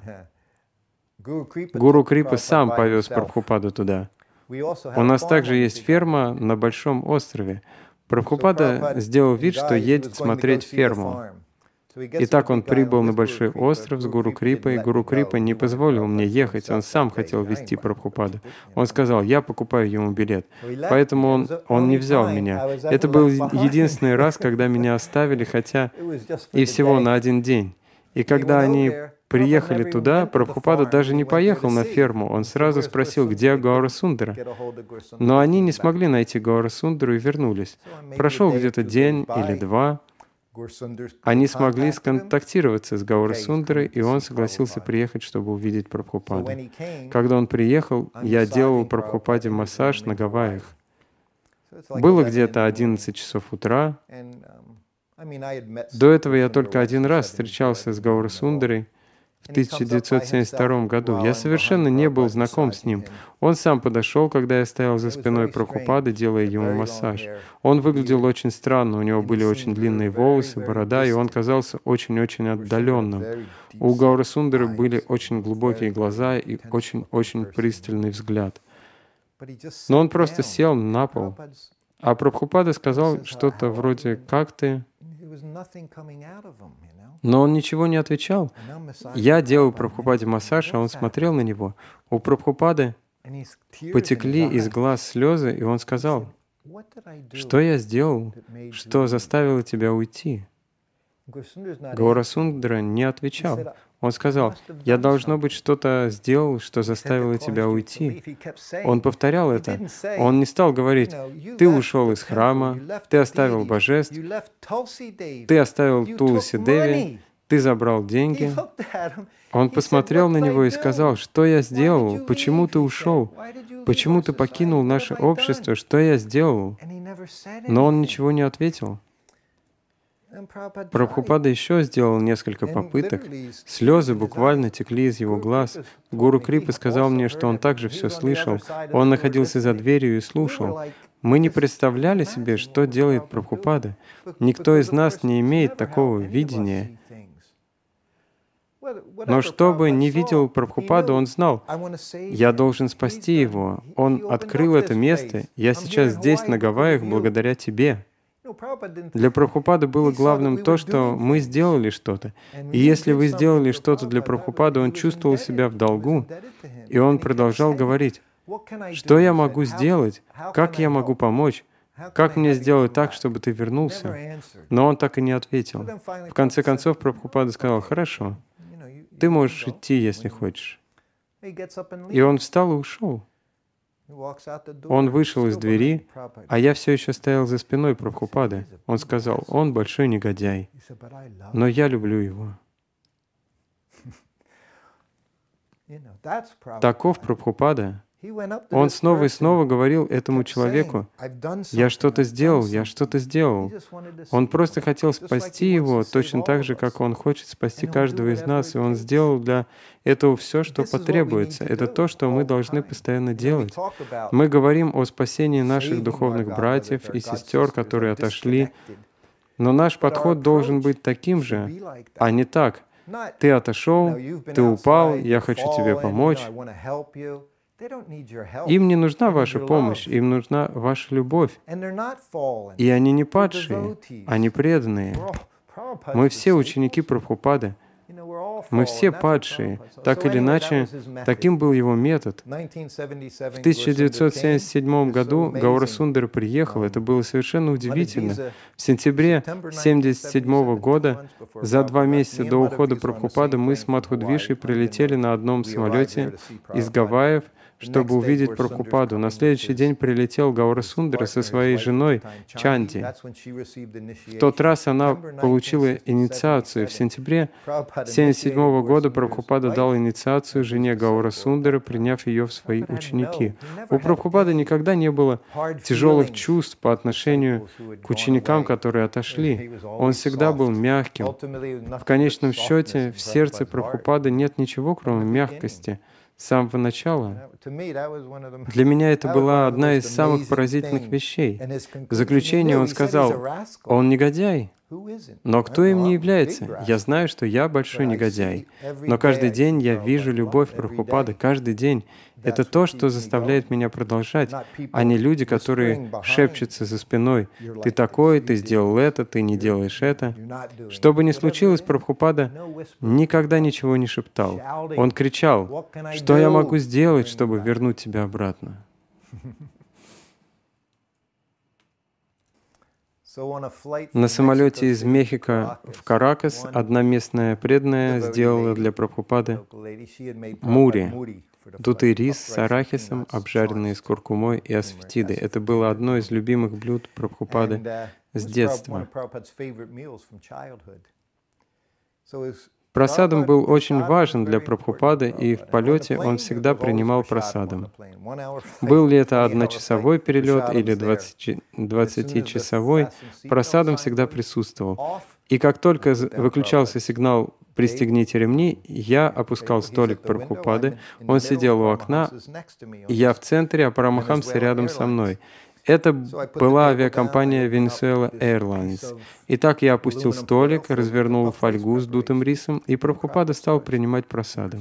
Гуру Крипа сам повез Прабхупаду туда. У нас также есть ферма на большом острове. Прабхупада сделал вид, что едет смотреть ферму. Итак, он прибыл на большой остров с Гуру Крипой. Гуру Крипа не позволил мне ехать, он сам хотел везти Прабхупаду. Он сказал: я покупаю ему билет. Поэтому он, он не взял меня. Это был единственный раз, когда меня оставили, хотя и всего на один день. И когда они приехали туда, Прабхупада даже не поехал на ферму. Он сразу спросил, где Гаура Сундара. Но они не смогли найти Гаура Сундару и вернулись. Прошел где-то день или два. Они смогли сконтактироваться с Гаура Сундарой, и он согласился приехать, чтобы увидеть Прабхупаду. Когда он приехал, я делал Прабхупаде массаж на Гавайях. Было где-то одиннадцать часов утра. До этого я только один раз встречался с Гаура Сундарой. в тысяча девятьсот семьдесят втором году. Я совершенно не был знаком с ним. Он сам подошел, когда я стоял за спиной Прабхупады, делая ему массаж. Он выглядел очень странно, у него были очень длинные волосы, борода, и он казался очень-очень отдаленным. У Гаурасундары были очень глубокие глаза и очень-очень пристальный взгляд. Но он просто сел на пол. А Прабхупада сказал что-то вроде «Как ты?». Но он ничего не отвечал. Я делал Прабхупаде массаж, а он смотрел на него. У Прабхупады потекли из глаз слезы, и он сказал: «Что я сделал, что заставило тебя уйти?» Гаурасундара не отвечал. Он сказал: «Я, должно быть, что-то сделал, что заставило тебя уйти». Он повторял это. Он не стал говорить: «Ты ушел из храма, ты оставил божеств, ты оставил Туласи Деви, ты забрал деньги». Он посмотрел на него и сказал: «Что я сделал? Почему ты ушел? Почему ты покинул наше общество? Что я сделал?» Но он ничего не ответил. Прабхупада еще сделал несколько попыток. Слезы буквально текли из его глаз. Гуру Крипа сказал мне, что он также все слышал. Он находился за дверью и слушал. Мы не представляли себе, что делает Прабхупада. Никто из нас не имеет такого видения. Но что бы ни видел Прабхупада, он знал: «Я должен спасти его. Он открыл это место. Я сейчас здесь, на Гавайях, благодаря тебе». Для Прабхупады было главным то, что мы сделали что-то. И если вы сделали что-то для Прабхупады, он чувствовал себя в долгу. И он продолжал говорить: «Что я могу сделать? Как я могу помочь? Как мне сделать так, чтобы ты вернулся?» Но он так и не ответил. В конце концов, Прабхупада сказал: «Хорошо, ты можешь идти, если хочешь». И он встал и ушел. Он вышел из двери, а я все еще стоял за спиной Прабхупады. Он сказал: «Он большой негодяй, но я люблю его». Таков Прабхупада. Он снова и снова говорил этому человеку: «Я что-то сделал, я что-то сделал». Он просто хотел спасти его, точно так же, как он хочет спасти каждого из нас, и он сделал для этого все, что потребуется. Это то, что мы должны постоянно делать. Мы говорим о спасении наших духовных братьев и сестер, которые отошли, но наш подход должен быть таким же, а не так: «Ты отошел, ты упал, я хочу тебе помочь». Им не нужна ваша помощь, им нужна ваша любовь. И они не падшие, они преданные. Мы все ученики Прабхупады. Мы все падшие. Так или иначе, таким был его метод. В тысяча девятьсот семьдесят седьмом году Гаурасундара приехал. Это было совершенно удивительно. В сентябре тысяча девятьсот семьдесят седьмого года, за два месяца до ухода Прабхупады, мы с Мадхудвишей прилетели на одном самолете из Гавайев, чтобы увидеть Прабхупаду. На следующий день прилетел Гаурасундара со своей женой Чанди. В тот раз она получила инициацию. В сентябре тысяча девятьсот семьдесят седьмого года Прабхупада дал инициацию жене Гаурасундара, приняв ее в свои ученики. У Прабхупады никогда не было тяжелых чувств по отношению к ученикам, которые отошли. Он всегда был мягким. В конечном счете, в сердце Прабхупады нет ничего, кроме мягкости. С самого начала. Для меня это была одна из самых поразительных вещей. В заключение он сказал: «Он негодяй». Но кто им не является? Я знаю, что я большой негодяй. Но каждый день я вижу любовь Прабхупады, каждый день. Это то, что заставляет меня продолжать, а не люди, которые шепчутся за спиной: «Ты такой, ты сделал это, ты не делаешь это». Что бы ни случилось, Прабхупада никогда ничего не шептал. Он кричал: «Что я могу сделать, чтобы вернуть тебя обратно?» На самолете из Мехико в Каракас одна местная преданная сделала для Прабхупады мури. Дутый рис с арахисом, обжаренный с куркумой и асфетидой. Это было одно из любимых блюд Прабхупады с детства. Прасадам был очень важен для Прабхупады, и в полете он всегда принимал прасадам. Был ли это одночасовой перелет или двадцатичасовой, прасадам всегда присутствовал. И как только выключался сигнал «Пристегните ремни», я опускал столик Прабхупады, он сидел у окна, я в центре, а Парамахамса рядом со мной. Это была авиакомпания Venezuela Airlines. Итак, я опустил столик, развернул фольгу с дутым рисом, и Прабхупада стал принимать прасаду.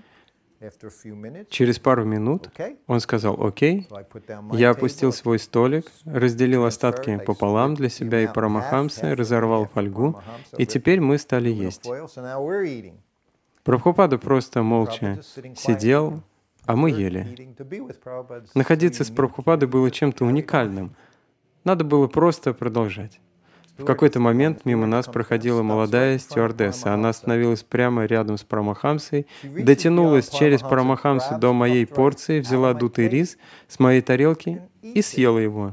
Через пару минут он сказал «Окей». Я опустил свой столик, разделил остатки пополам для себя и Парамахамсы, разорвал фольгу, и теперь мы стали есть. Прабхупада просто молча сидел, а мы ели. Находиться с Прабхупадой было чем-то уникальным. Надо было просто продолжать. В какой-то момент мимо нас проходила молодая стюардесса. Она остановилась прямо рядом с Парамахамсой, дотянулась через Парамахамсу до моей порции, взяла дутый рис с моей тарелки и съела его.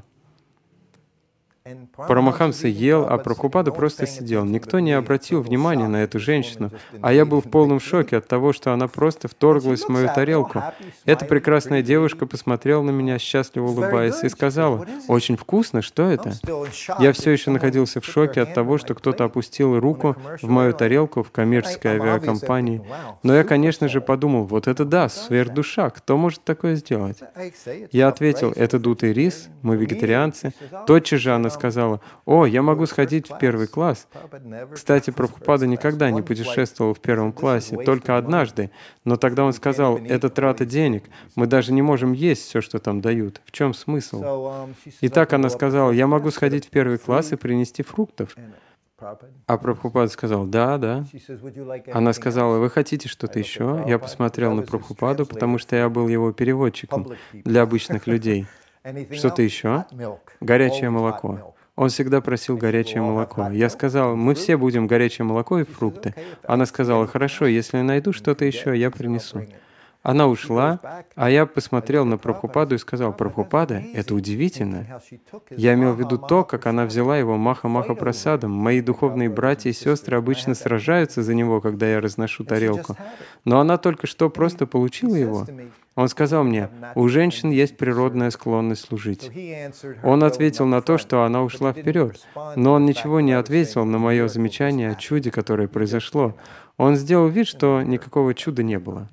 Парамахамса ел, а Прабхупада просто сидел. Никто не обратил внимания на эту женщину, а я был в полном шоке от того, что она просто вторглась в мою тарелку. Эта прекрасная девушка посмотрела на меня, счастливо улыбаясь, и сказала: «Очень вкусно, что это?» Я все еще находился в шоке от того, что кто-то опустил руку в мою тарелку в коммерческой авиакомпании. Но я, конечно же, подумал: вот это да, сверхдуша, кто может такое сделать? Я ответил: это дутый рис, мы вегетарианцы. Тотчас же она сказала: «О, я могу сходить в первый класс». Кстати, Прабхупада никогда не путешествовал в первом классе, только однажды. Но тогда он сказал: «Это трата денег, мы даже не можем есть все, что там дают. В чем смысл?» И так она сказала: «Я могу сходить в первый класс и принести фруктов». А Прабхупада сказал: «Да, да». Она сказала: «Вы хотите что-то еще?» Я посмотрел на Прабхупаду, потому что я был его переводчиком для обычных людей. «Что-то еще?» «Горячее молоко». Он всегда просил горячее молоко. Я сказал: «Мы все будем горячее молоко и фрукты». Она сказала: «Хорошо, если я найду что-то еще, я принесу». Она ушла, а я посмотрел на Прабхупаду и сказал: «Прабхупада, это удивительно». Я имел в виду то, как она взяла его маха-маха прасадом. Мои духовные братья и сестры обычно сражаются за него, когда я разношу тарелку. Но она только что просто получила его. Он сказал мне: «У женщин есть природная склонность служить». Он ответил на то, что она ушла вперед, но он ничего не ответил на мое замечание о чуде, которое произошло. Он сделал вид, что никакого чуда не было.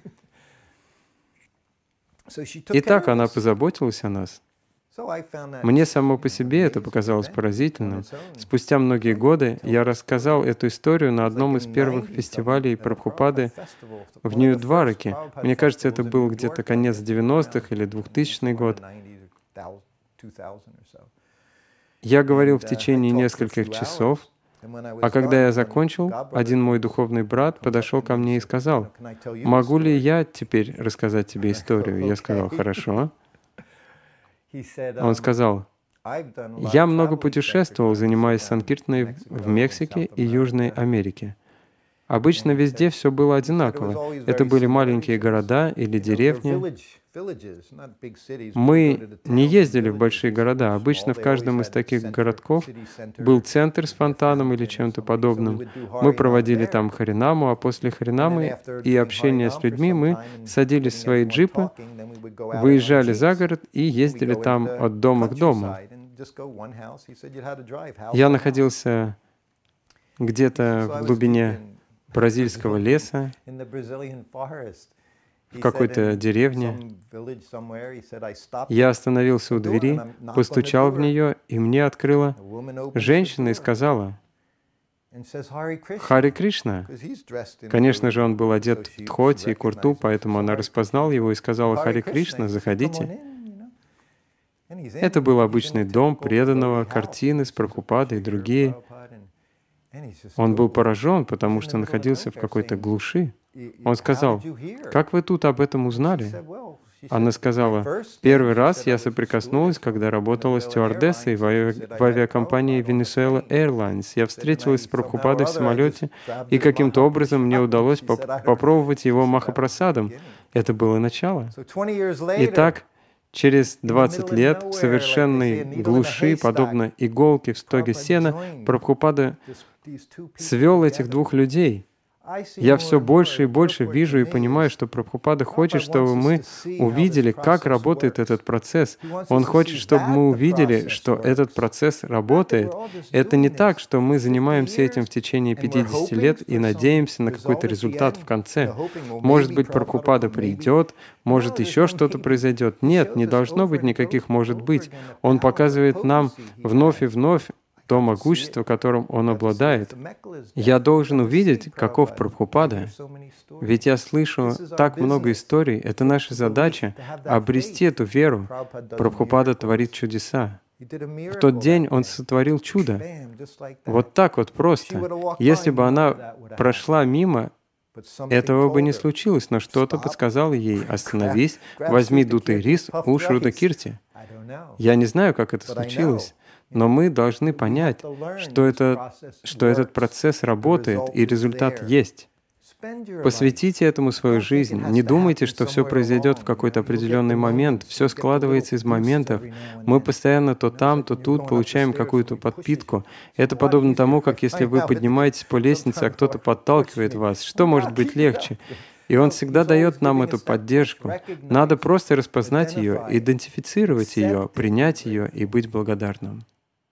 Итак, она позаботилась о нас. Мне само по себе это показалось поразительным. Спустя многие годы я рассказал эту историю на одном из первых фестивалей Прабхупады в Нью-Двараке. Мне кажется, это был где-то конец девяностых или двухтысячный год. Я говорил в течение нескольких часов, а когда я закончил, один мой духовный брат подошел ко мне и сказал: «Могу ли я теперь рассказать тебе историю?» Я сказал: «Хорошо». Он сказал: «Я много путешествовал, занимаясь санкиртаной в Мексике и Южной Америке. Обычно везде все было одинаково. Это были маленькие города или деревни. Мы не ездили в большие города. Обычно в каждом из таких городков был центр с фонтаном или чем-то подобным. Мы проводили там харинаму, а после харинамы и общения с людьми мы садились в свои джипы, выезжали за город и ездили там от дома к дому. Я находился где-то в глубине бразильского леса, в какой-то деревне. Я остановился у двери, постучал в нее, и мне открыла женщина и сказала: «Хари Кришна». Конечно же, он был одет в дхоти и курту, поэтому она распознала его и сказала: «Хари Кришна, заходите». Это был обычный дом преданного, картины с Прабхупадой и другие. Он был поражен, потому что находился в какой-то глуши. Он сказал: «Как вы тут об этом узнали?» Она сказала: «Первый раз я соприкоснулась, когда работала стюардессой в, ави... в авиакомпании Venezuela Airlines. Я встретилась с Прабхупадой в самолете, и каким-то образом мне удалось поп- попробовать его махапрасадом. Это было начало». Итак, через двадцать лет в совершенной глуши, подобно иголке в стоге сена, Прабхупада свел этих двух людей. Я все больше и больше вижу и понимаю, что Прабхупада хочет, чтобы мы увидели, как работает этот процесс. Он хочет, чтобы мы увидели, что этот процесс работает. Это не так, что мы занимаемся этим в течение пятидесяти лет и надеемся на какой-то результат в конце. Может быть, Прабхупада придет, может, еще что-то произойдет. Нет, не должно быть никаких «может быть». Он показывает нам вновь и вновь то могущество, которым он обладает. Я должен увидеть, каков Прабхупада. Ведь я слышу так много историй. Это наша задача — обрести эту веру. Прабхупада творит чудеса. В тот день он сотворил чудо. Вот так вот просто. Если бы она прошла мимо, этого бы не случилось, но что-то подсказало ей: остановись, возьми дутый рис у Шрудакирти. Я не знаю, как это случилось, но мы должны понять, что, это, что этот процесс работает и результат есть. Посвятите этому свою жизнь. Не думайте, что все произойдет в какой-то определенный момент. Все складывается из моментов. Мы постоянно то там, то тут получаем какую-то подпитку. Это подобно тому, как если вы поднимаетесь по лестнице, а кто-то подталкивает вас. Что может быть легче? И Он всегда дает нам эту поддержку. Надо просто распознать ее, идентифицировать ее, принять ее и быть благодарным.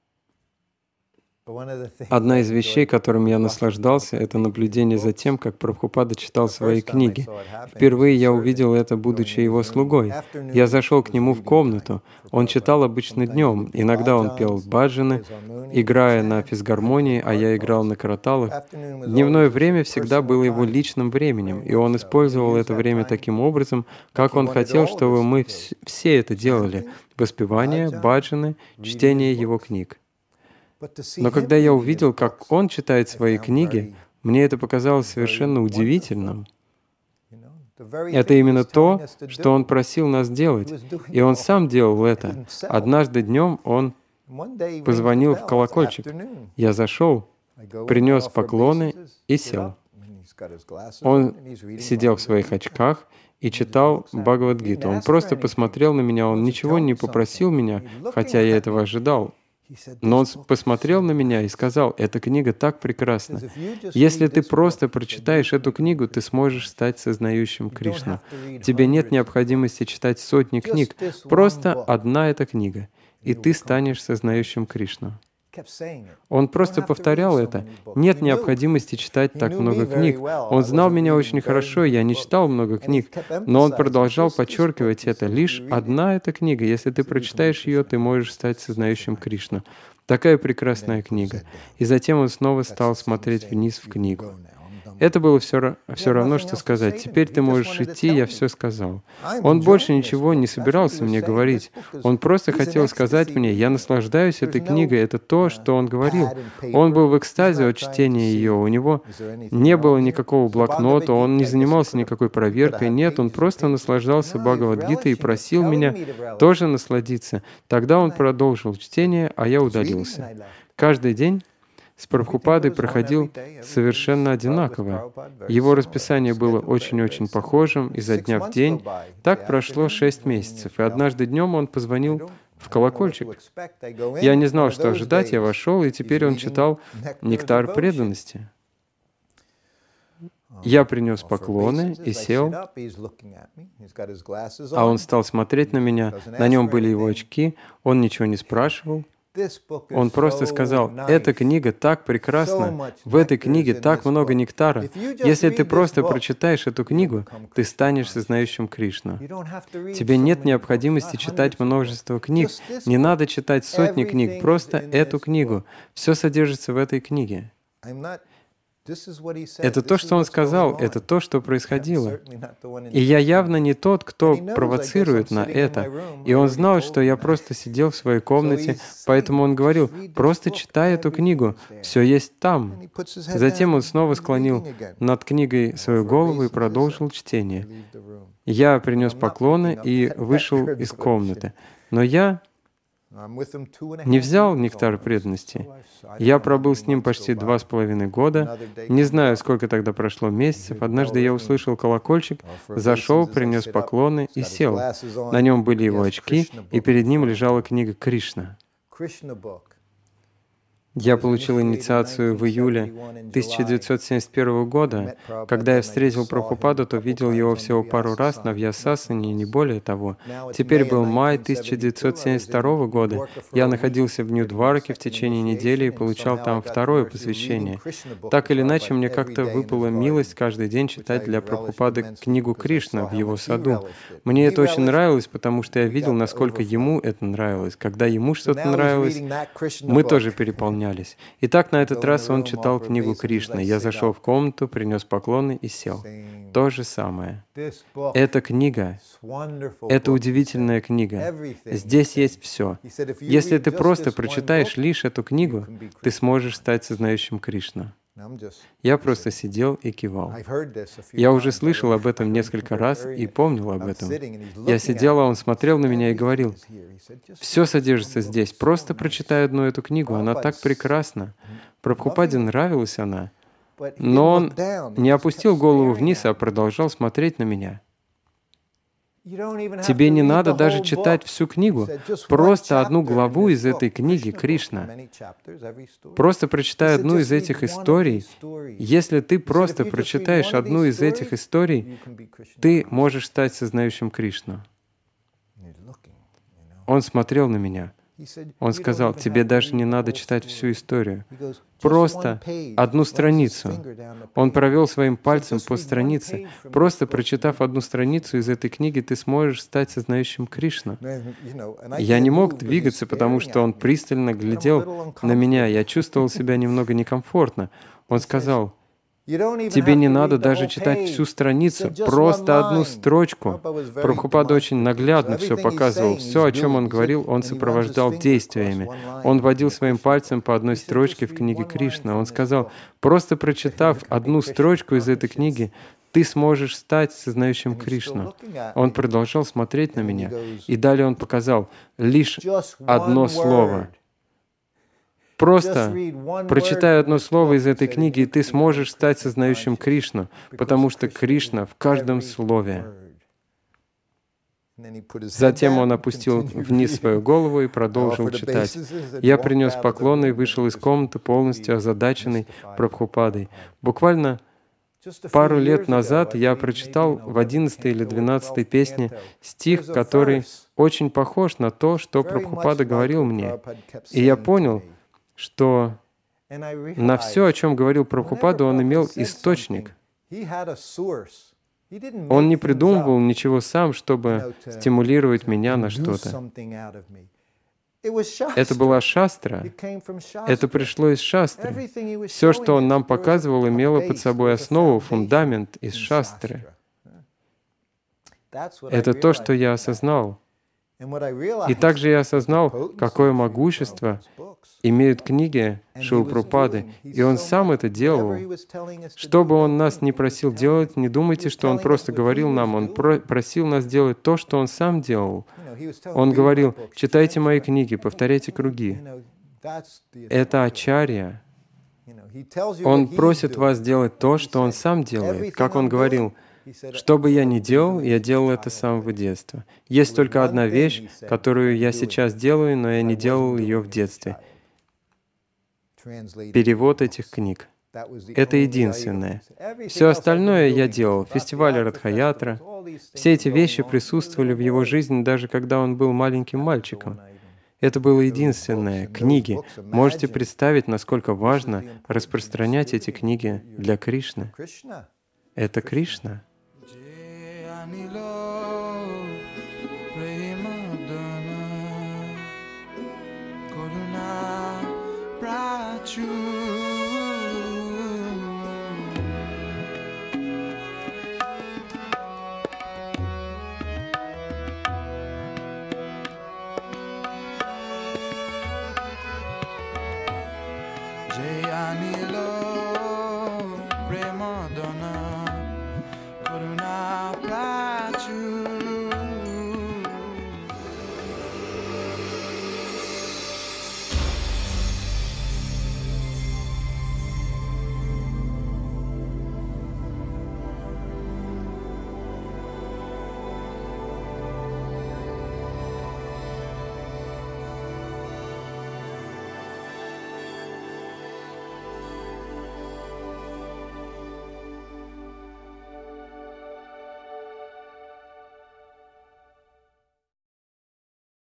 Одна из вещей, которым я наслаждался, это наблюдение за тем, как Прабхупада читал свои книги. Впервые я увидел это, будучи его слугой. Я зашел к нему в комнату. Он читал обычно днем. Иногда он пел баджаны, играя на физгармонии, а я играл на караталах. Дневное время всегда было его личным временем, и он использовал это время таким образом, как он хотел, чтобы мы все это делали — воспевание, баджаны, чтение его книг. Но когда я увидел, как он читает свои книги, мне это показалось совершенно удивительным. Это именно то, что он просил нас делать, и он сам делал это. Однажды днем он позвонил в колокольчик. Я зашел, принес поклоны и сел. Он сидел в своих очках и читал Бхагавад-гиту. Он просто посмотрел на меня, он ничего не попросил меня, хотя я этого ожидал. Но он посмотрел на меня и сказал: «Эта книга так прекрасна. Если ты просто прочитаешь эту книгу, ты сможешь стать сознающим Кришну. Тебе нет необходимости читать сотни книг. Просто одна эта книга, и ты станешь сознающим Кришну». Он просто повторял это. Нет необходимости читать так много книг. Он знал меня очень хорошо, я не читал много книг, но он продолжал подчеркивать это. Лишь одна эта книга. Если ты прочитаешь ее, ты можешь стать сознающим Кришну. Такая прекрасная книга. И затем он снова стал смотреть вниз в книгу. Это было все, все равно, что сказать: «Теперь ты можешь идти, я все сказал». Он больше ничего не собирался мне говорить. Он просто хотел сказать мне: «Я наслаждаюсь этой книгой». Это то, что он говорил. Он был в экстазе от чтения ее. У него не было никакого блокнота, он не занимался никакой проверкой. Нет, он просто наслаждался Бхагавад-гитой и просил меня тоже насладиться. Тогда он продолжил чтение, а я удалился. Каждый день с Прабхупадой проходил совершенно одинаково. Его расписание было очень-очень похожим изо дня в день. Так прошло шесть месяцев, и однажды днем он позвонил в колокольчик. Я не знал, что ожидать, я вошел, и теперь он читал «Нектар преданности». Я принес поклоны и сел, а он стал смотреть на меня, на нем были его очки, он ничего не спрашивал. Он просто сказал: «Эта книга так прекрасна, в этой книге так много нектара. Если ты просто прочитаешь эту книгу, ты станешь сознающим Кришну. Тебе нет необходимости читать множество книг, не надо читать сотни книг, просто эту книгу. Все содержится в этой книге». Это то, что он сказал, это то, что происходило. И я явно не тот, кто провоцирует на это. И он знал, что я просто сидел в своей комнате, поэтому он говорил: «Просто читай эту книгу, все есть там». Затем он снова склонил над книгой свою голову и продолжил чтение. Я принес поклоны и вышел из комнаты. Но я не взял нектар преданности. Я пробыл с ним почти два с половиной года. Не знаю, сколько тогда прошло месяцев. Однажды я услышал колокольчик, зашел, принес поклоны и сел. На нем были его очки, и перед ним лежала книга Кришна. Я получил инициацию в июле тысяча девятьсот семьдесят первого года. Когда я встретил Прабхупаду, то видел его всего пару раз на Вьясасане, не более того. Теперь был май тысяча девятьсот семьдесят второго года. Я находился в Нью-Двараке в течение недели и получал там второе посвящение. Так или иначе, мне как-то выпала милость каждый день читать для Прабхупады книгу Кришна в его саду. Мне это очень нравилось, потому что я видел, насколько ему это нравилось. Когда ему что-то нравилось, мы тоже переполнялись. Итак, на этот раз он читал книгу Кришны. Я зашел в комнату, принес поклоны и сел. То же самое. Эта книга, это удивительная книга. Здесь есть все. Если ты просто прочитаешь лишь эту книгу, ты сможешь стать сознающим Кришну. Я просто сидел и кивал. Я уже слышал об этом несколько раз и помнил об этом. Я сидел, а он смотрел на меня и говорил: «Все содержится здесь, просто прочитай одну эту книгу, она так прекрасна». Прабхупаде нравилась она, но он не опустил голову вниз, а продолжал смотреть на меня. Тебе не надо даже читать всю книгу, просто одну главу из этой книги Кришна. Просто прочитай одну из этих историй. Если ты просто прочитаешь одну из этих историй, ты можешь стать сознающим Кришну. Он смотрел на меня. Он сказал: тебе даже не надо читать всю историю. Просто одну страницу. Он провел своим пальцем по странице. Просто прочитав одну страницу из этой книги, ты сможешь стать сознающим Кришну. Я не мог двигаться, потому что он пристально глядел на меня. Я чувствовал себя немного некомфортно. Он сказал: тебе не надо даже читать всю страницу, просто одну строчку. Прабхупада очень наглядно все показывал. Все, о чем он говорил, он сопровождал действиями. Он водил своим пальцем по одной строчке в книге Кришна. Он сказал: просто прочитав одну строчку из этой книги, ты сможешь стать сознающим Кришну. Он продолжал смотреть на меня, и далее он показал лишь одно слово. Просто прочитай одно слово из этой книги, и ты сможешь стать сознающим Кришну, потому что Кришна в каждом слове. Затем он опустил вниз свою голову и продолжил читать. Я принес поклоны и вышел из комнаты, полностью озадаченный Прабхупадой. Буквально пару лет назад я прочитал в одиннадцатой или двенадцатой песне стих, который очень похож на то, что Прабхупада говорил мне. И я понял, что на все, о чем говорил Прабхупада, он имел источник. Он не придумывал ничего сам, чтобы стимулировать меня на что-то. Это была шастра. Это пришло из шастры. Все, что он нам показывал, имело под собой основу, фундамент из шастры. Это то, что я осознал. И также я осознал, какое могущество имеют книги Шрилы Прабхупады, и он сам это делал. Что бы он нас не просил делать, не думайте, что он просто говорил нам, он про- просил нас делать то, что он сам делал. Он говорил: читайте мои книги, повторяйте круги. Это ачарья. Он просит вас делать то, что он сам делает. Как он говорил: что бы я ни делал, я делал это с самого детства. Есть только одна вещь, которую я сейчас делаю, но я не делал ее в детстве. Перевод этих книг. Это единственное. Все остальное я делал. Фестиваль Радха-ятра. Все эти вещи присутствовали в его жизни, даже когда он был маленьким мальчиком. Это было единственное. Книги. Можете представить, насколько важно распространять эти книги для Кришны. Это Кришна. True.